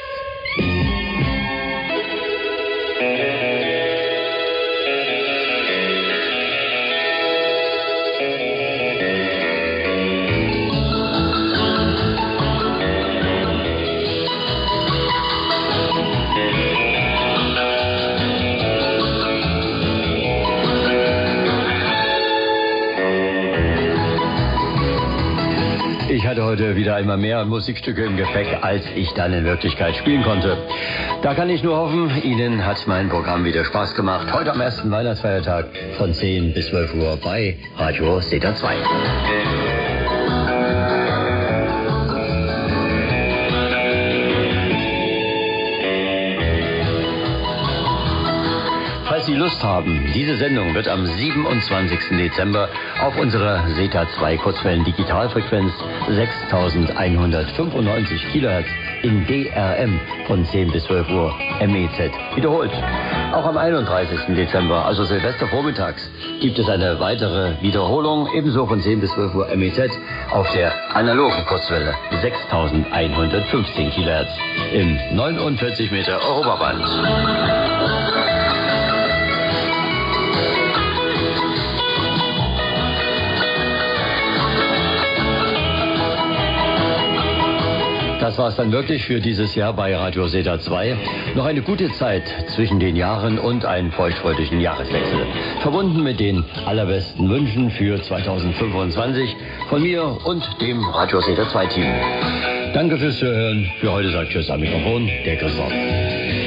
Ich hatte heute wieder einmal mehr Musikstücke im Gepäck, als ich dann in Wirklichkeit spielen konnte. Da kann ich nur hoffen, Ihnen hat mein Programm wieder Spaß gemacht. Heute am ersten Weihnachtsfeiertag von 10 bis 12 Uhr bei Radio Zeta 2. Falls Sie Lust haben, diese Sendung wird am 27. Dezember auf unserer Zeta 2 Kurzwellen Digitalfrequenz 6195 kHz in DRM von 10 bis 12 Uhr MEZ wiederholt. Auch am 31. Dezember, also Silvestervormittags, gibt es eine weitere Wiederholung, ebenso von 10 bis 12 Uhr MEZ auf der analogen Kurzwelle 6115 kHz im 49 Meter Europaband. Das war es dann wirklich für dieses Jahr bei Radio Zeta 2. Noch eine gute Zeit zwischen den Jahren und einen feuchtfröhlichen Jahreswechsel. Verbunden mit den allerbesten Wünschen für 2025 von mir und dem Radio Zeta 2 Team. Danke fürs Zuhören. Für heute sagt Tschüss am Mikrofon, der Christoph.